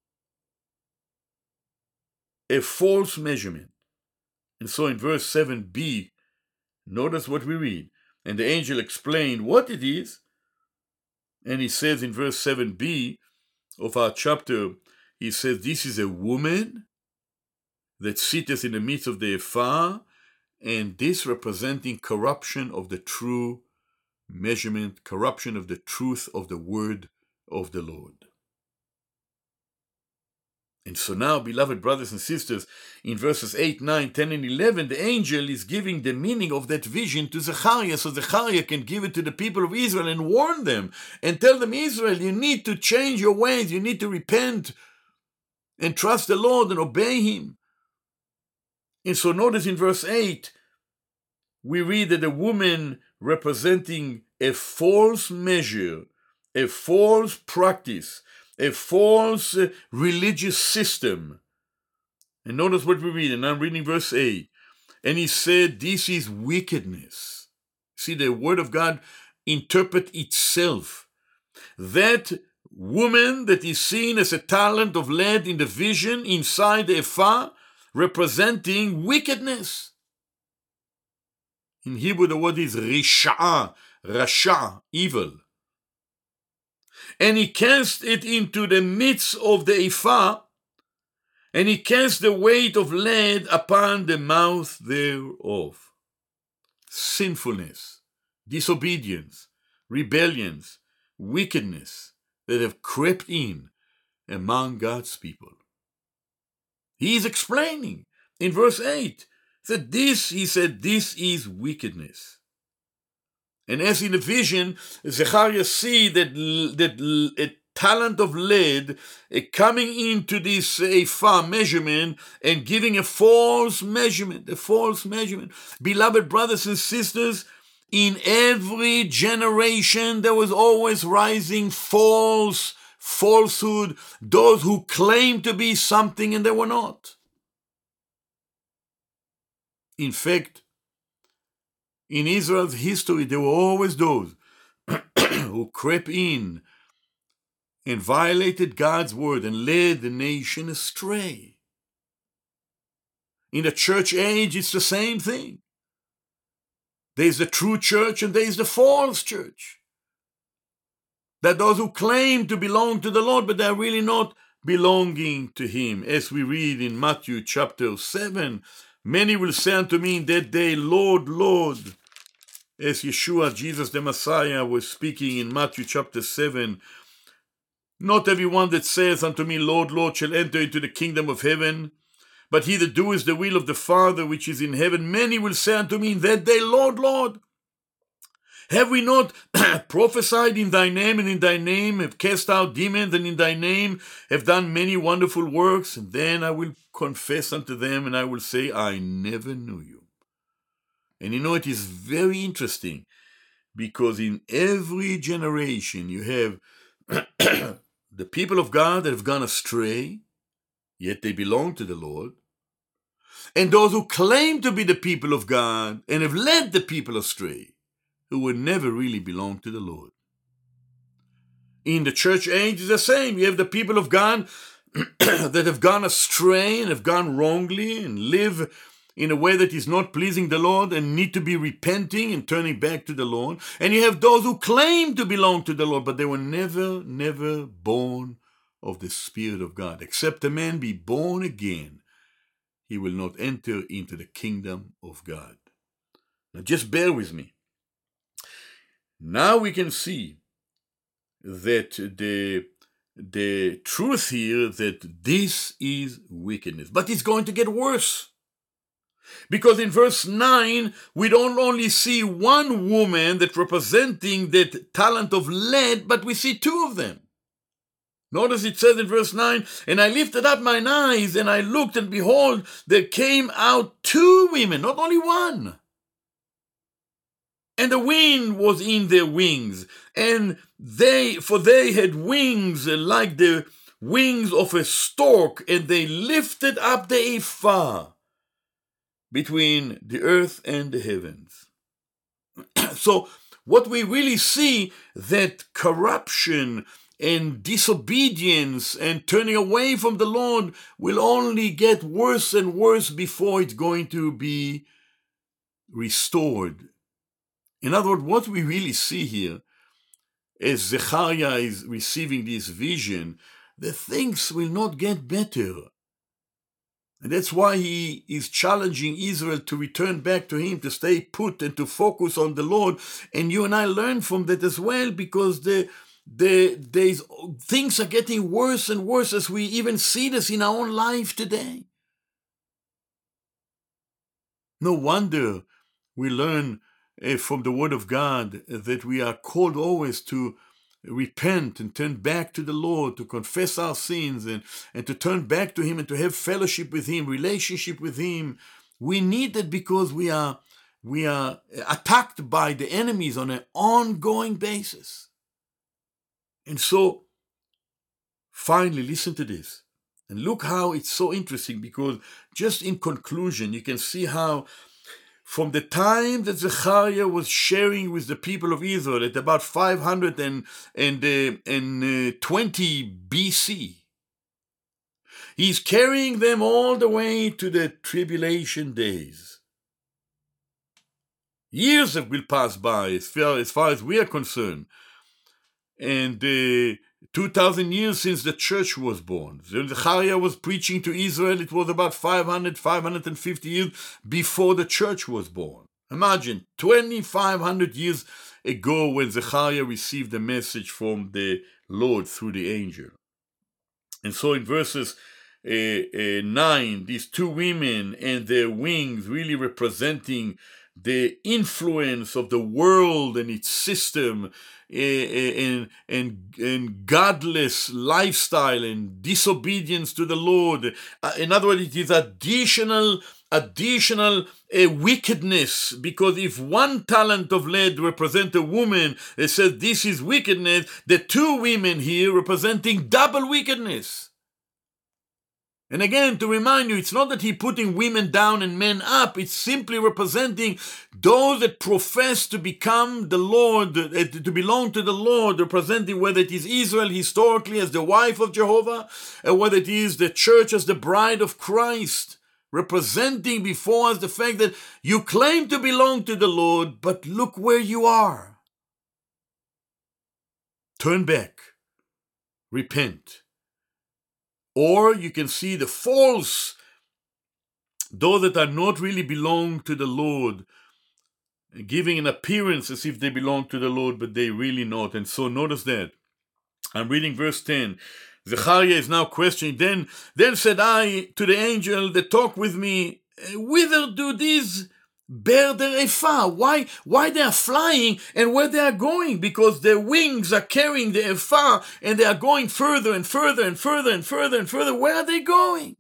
A false measurement. And so in verse seven b, notice what we read. And the angel explained what it is. And he says in verse seven b of our chapter, he says, this is a woman that sitteth in the midst of the ephah, and this representing corruption of the true measurement, corruption of the truth of the word of the Lord. And so now, beloved brothers and sisters, in verses eight, nine, ten, and eleven, the angel is giving the meaning of that vision to Zechariah, so Zechariah can give it to the people of Israel and warn them and tell them, Israel, you need to change your ways, you need to repent and trust the Lord and obey him. And so notice in verse eight, we read that a woman representing a false measure, a false practice, a false uh, religious system. And notice what we read, and I'm reading verse eight. And he said, this is wickedness. See, the word of God interpret itself. That woman that is seen as a talent of lead in the vision inside the ephah, representing wickedness. In Hebrew, the word is risha, rasha, evil. And he cast it into the midst of the ephah, and he cast the weight of lead upon the mouth thereof. Sinfulness, disobedience, rebellions, wickedness that have crept in among God's people. He is explaining in verse eight that this, he said, this is wickedness. And as in the vision, Zechariah see that, that a talent of lead uh, coming into this ephah measurement and giving a false measurement, a false measurement. Beloved brothers and sisters, in every generation there was always rising false falsehood, those who claimed to be something and they were not. In fact, in Israel's history, there were always those who crept in and violated God's word and led the nation astray. In the church age, it's the same thing. There's the true church and there's the false church. There are those who claim to belong to the Lord, but they're really not belonging to him. As we read in Matthew chapter seven, many will say unto me in that day, Lord, Lord, as Yeshua, Jesus the Messiah, was speaking in Matthew chapter seven, not everyone that says unto me, Lord, Lord, shall enter into the kingdom of heaven, but he that doeth the will of the Father which is in heaven. Many will say unto me in that day, Lord, Lord, have we not prophesied in thy name, and in thy name have cast out demons, and in thy name have done many wonderful works? And then I will confess unto them, and I will say, I never knew you. And you know, it is very interesting, because in every generation you have the people of God that have gone astray, yet they belong to the Lord, and those who claim to be the people of God and have led the people astray, who would never really belong to the Lord. In the church age, it's the same. You have the people of God that have gone astray and have gone wrongly and live in a way that is not pleasing the Lord and need to be repenting and turning back to the Lord. And you have those who claim to belong to the Lord, but they were never, never born of the Spirit of God. Except a man be born again, he will not enter into the kingdom of God. Now just bear with me. Now we can see that the, the truth here, that this is wickedness. But it's going to get worse. Because in verse nine, we don't only see one woman that representing that talent of lead, but we see two of them. Notice it says in verse nine, and I lifted up mine eyes, and I looked, and behold, there came out two women, not only one. And the wind was in their wings, and they, for they had wings like the wings of a stork, and they lifted up the ephah between the earth and the heavens. So what we really see, that corruption and disobedience and turning away from the Lord will only get worse and worse before it's going to be restored. In other words, what we really see here, as Zechariah is receiving this vision, the things will not get better. And that's why he is challenging Israel to return back to him, to stay put and to focus on the Lord. And you and I learn from that as well, because the, the, there's, things are getting worse and worse, as we even see this in our own life today. No wonder we learn uh, from the Word of God uh, that we are called always to repent and turn back to the Lord, to confess our sins and, and to turn back to Him and to have fellowship with Him, relationship with Him. We need that because we are, we are attacked by the enemies on an ongoing basis. And so, finally, listen to this. And look how it's so interesting, because just in conclusion, you can see how from the time that Zechariah was sharing with the people of Israel at about five hundred twenty B C, he's carrying them all the way to the tribulation days. Years have will pass by as far, as far as we are concerned. And uh, two thousand years since the church was born. When Zechariah was preaching to Israel, it was about five hundred, five hundred fifty years before the church was born. Imagine, twenty-five hundred years ago when Zechariah received the message from the Lord through the angel. And so in verses uh, uh, nine, these two women and their wings really representing the influence of the world and its system, and, and, and godless lifestyle and disobedience to the Lord. Uh, in other words, it is additional, additional uh, wickedness, because if one talent of lead represents a woman, it says this is wickedness, the two women here representing double wickedness. And again, to remind you, it's not that he's putting women down and men up. It's simply representing those that profess to become the Lord, to belong to the Lord, representing whether it is Israel historically as the wife of Jehovah, or whether it is the church as the bride of Christ, representing before us the fact that you claim to belong to the Lord, but look where you are. Turn back. Repent. Or you can see the false, those that are not really belong to the Lord, giving an appearance as if they belong to the Lord, but they really not. And so notice that. I'm reading verse ten. Zechariah is now questioning. Then, then said I to the angel that talked with me, whither do these bear their ephah? Why, why they are flying and where they are going? Because their wings are carrying the ephah and they are going further and further and further and further and further. Where are they going?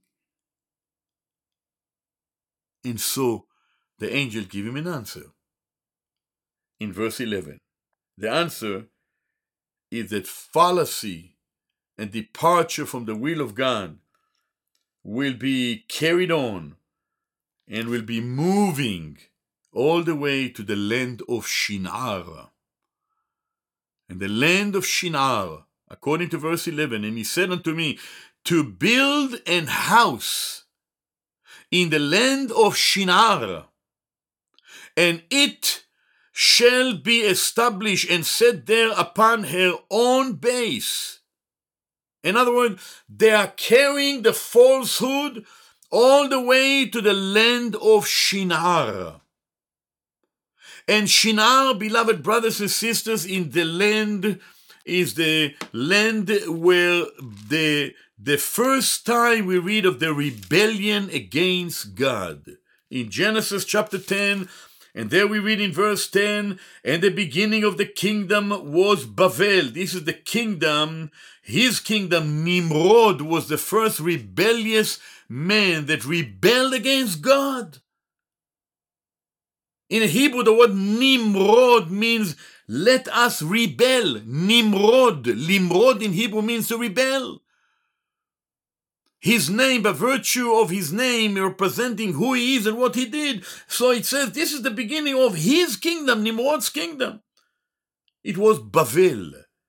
And so the angel gave him an answer. In verse eleven, the answer is that fallacy and departure from the will of God will be carried on and will be moving all the way to the land of Shinar. And the land of Shinar, according to verse eleven, and he said unto me, to build an house in the land of Shinar, and it shall be established and set there upon her own base. In other words, they are carrying the falsehood all the way to the land of Shinar. And Shinar, beloved brothers and sisters, in the land is the land where the, the first time we read of the rebellion against God. In Genesis chapter ten, and there we read in verse ten, and the beginning of the kingdom was Bavel. This is the kingdom, his kingdom, Nimrod, was the first rebellious man that rebelled against God. In Hebrew, the word Nimrod means let us rebel. Nimrod. Nimrod in Hebrew means to rebel. His name, by virtue of his name, representing who he is and what he did. So it says this is the beginning of his kingdom, Nimrod's kingdom. It was Bavel.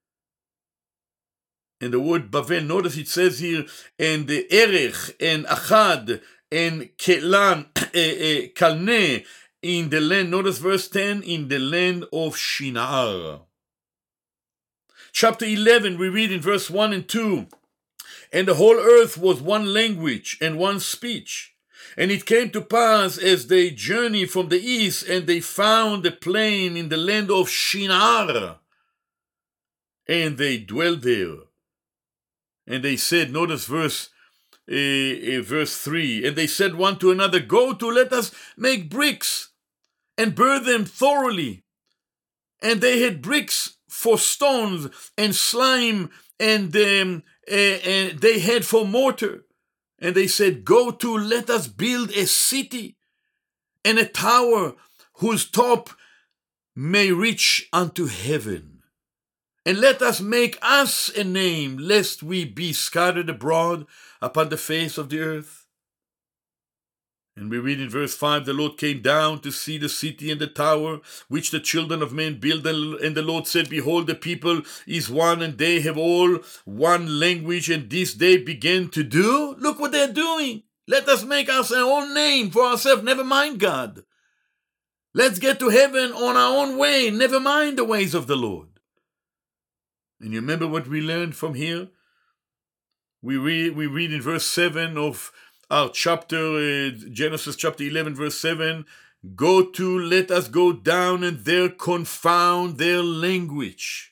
And the word Bavel, notice it says here, and the Erech, and Achad, and Kelan, Kalne, in the land, notice verse ten, in the land of Shinar. Chapter eleven, we read in verse one and two, and the whole earth was one language and one speech. And it came to pass as they journeyed from the east, and they found a plain in the land of Shinar. and they dwelt there. And they said, notice verse uh, uh, verse three, and they said one to another, go to, let us make bricks and burn them thoroughly. And they had bricks for stones, and slime, and um, uh, uh, they had for mortar. And they said, go to, let us build a city and a tower whose top may reach unto heaven. And let us make us a name, lest we be scattered abroad upon the face of the earth. And we read in verse five, the Lord came down to see the city and the tower, which the children of men build. And the Lord said, behold, the people is one, and they have all one language, and this they begin to do. Look what they're doing. Let us make us our own name for ourselves. Never mind God. Let's get to heaven on our own way. Never mind the ways of the Lord. And you remember what we learned from here? We read, we read in verse seven of our chapter, uh, Genesis chapter eleven, verse seven, go to, let us go down and there confound their language.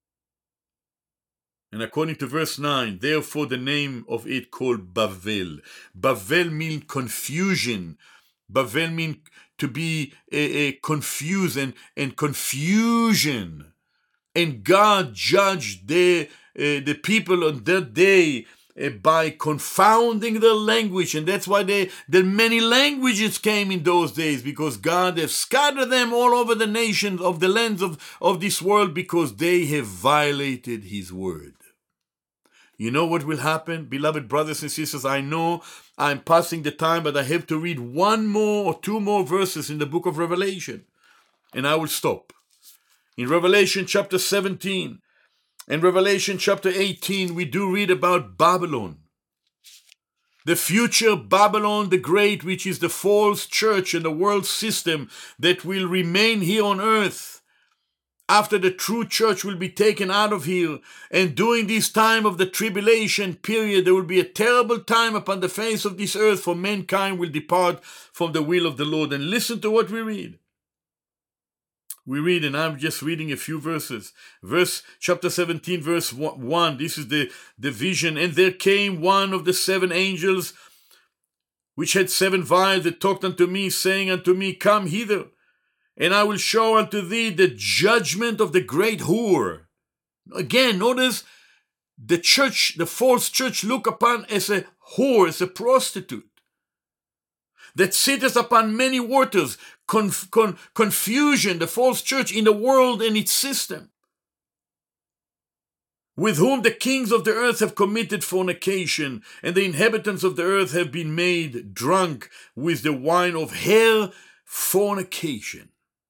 And according to verse nine, therefore the name of it called Bavel. Bavel means confusion. Bavel means to be a, a confused and, and confusion. And God judged the, uh, the people on that day uh, by confounding their language. And that's why they, the many languages came in those days, because God has scattered them all over the nations of the lands of, of this world, because they have violated his word. You know what will happen? Beloved brothers and sisters, I know I'm passing the time, but I have to read one more or two more verses in the book of Revelation, and I will stop. In Revelation chapter seventeen and Revelation chapter eighteen, we do read about Babylon. The future Babylon the Great, which is the false church and the world system that will remain here on earth after the true church will be taken out of here. And during this time of the tribulation period, there will be a terrible time upon the face of this earth, for mankind will depart from the will of the Lord. And listen to what we read. We read, and I'm just reading a few verses. Verse chapter seventeen, verse one. This is the, the vision. And there came one of the seven angels, which had seven vials, that talked unto me, saying unto me, come hither, and I will show unto thee the judgment of the great whore. Again, notice the church, the false church, look upon as a whore, as a prostitute, that sitteth upon many waters, conf- con- confusion, the false church in the world and its system, with whom the kings of the earth have committed fornication, and the inhabitants of the earth have been made drunk with the wine of her fornication.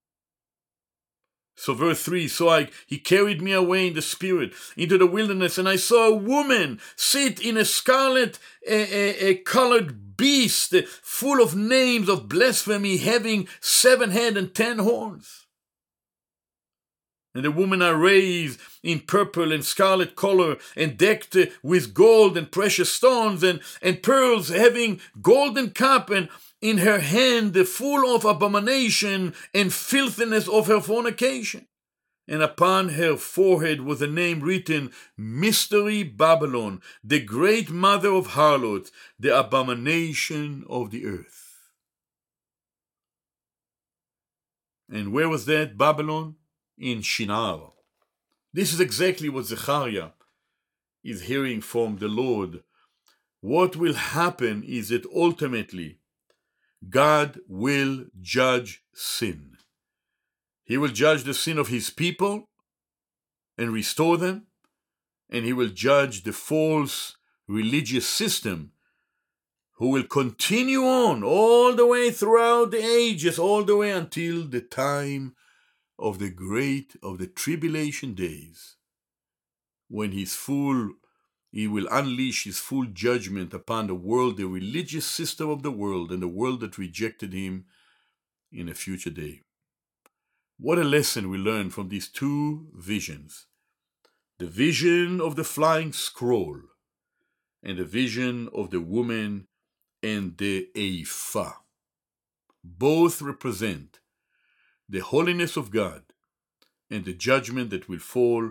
So verse three, so I, he carried me away in the spirit into the wilderness, and I saw a woman sit in a scarlet a, a, a colored beast, full of names of blasphemy, having seven heads and ten horns. And the woman arrayed in purple and scarlet color, and decked with gold and precious stones and, and pearls, having golden cup, and in her hand the full of abomination and filthiness of her fornication. And upon her forehead was a name written, Mystery Babylon, the great mother of harlots, the abomination of the earth. And where was that Babylon? In Shinar. This is exactly what Zechariah is hearing from the Lord. What will happen is that ultimately God will judge sin. He will judge the sin of his people and restore them, and he will judge the false religious system who will continue on all the way throughout the ages, all the way until the time of the great, of the tribulation days, when his full, he will unleash his full judgment upon the world, the religious system of the world, and the world that rejected him in a future day. What a lesson we learn from these two visions. The vision of the flying scroll and the vision of the woman and the ephah. Both represent the holiness of God and the judgment that will fall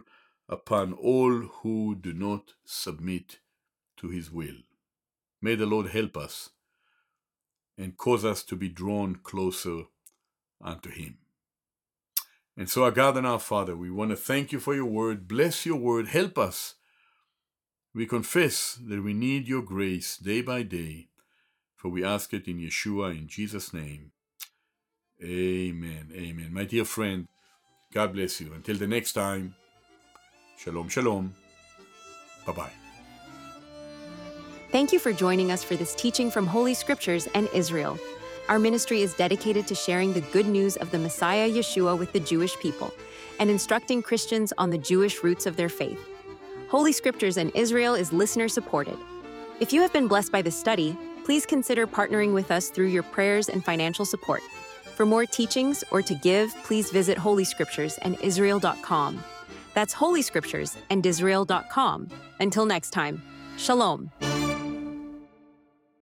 upon all who do not submit to his will. May the Lord help us and cause us to be drawn closer unto him. And so, our God and our Father, we want to thank you for your word. Bless your word. Help us. We confess that we need your grace day by day, for we ask it in Yeshua, in Jesus' name. Amen. Amen. My dear friend, God bless you. Until the next time, shalom, shalom. Bye-bye. Thank you for joining us for this teaching from Holy Scriptures and Israel. Our ministry is dedicated to sharing the good news of the Messiah Yeshua with the Jewish people and instructing Christians on the Jewish roots of their faith. Holy Scriptures and Israel is listener-supported. If you have been blessed by this study, please consider partnering with us through your prayers and financial support. For more teachings or to give, please visit holy scriptures and israel dot com. That's Holy Scriptures and Israel dot com. Until next time, Shalom.